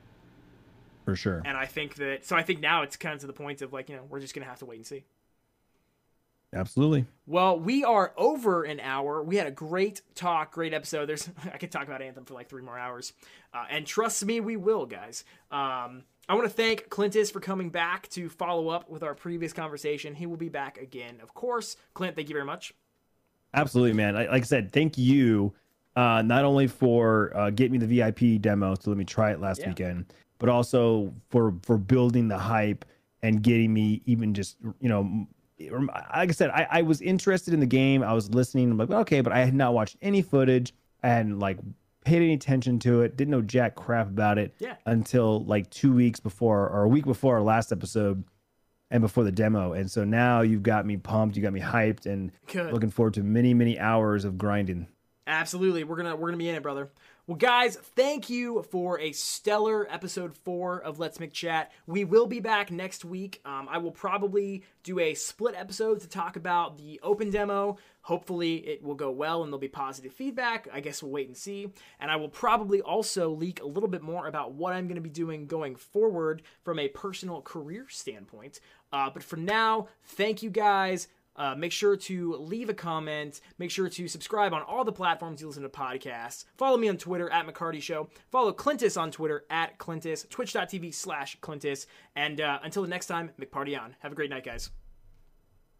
For sure. And I think that so I think now it's kind of to the point of like, you know, we're just gonna have to wait and see. Absolutely. Well, we are over an hour. We had a great talk, great episode. There's I could talk about Anthem for like three more hours. Uh, and trust me, we will, guys. Um, I want to thank Clintus for coming back to follow up with our previous conversation. He will be back again, of course. Clint, thank you very much. Absolutely, man. Like, like I said, thank you uh, not only for uh, getting me the V I P demo to let me try it last Yeah. weekend, but also for for building the hype and getting me even just, you know, like I said, I, I was interested in the game. I was listening. I'm like, okay, but I had not watched any footage. I hadn't like paid any attention to it. Didn't know jack crap about it Yeah. until like two weeks before or a week before our last episode and before the demo. And so now you've got me pumped. You got me hyped and Good. looking forward to many, many hours of grinding. Absolutely. We're gonna we're gonna be in it, brother. Well, guys, thank you for a stellar episode four of Let's McChat. We will be back next week. Um, I will probably do a split episode to talk about the open demo. Hopefully it will go well and there'll be positive feedback. I guess we'll wait and see. And I will probably also leak a little bit more about what I'm going to be doing going forward from a personal career standpoint. Uh, but for now, thank you guys. Uh, make sure to leave a comment. Make sure to subscribe on all the platforms you listen to podcasts. Follow me on Twitter at McCarty Show. Follow Clintus on Twitter at Clintus. Twitch.tv slash Clintus. And uh, until the next time, McParty on. Have a great night, guys.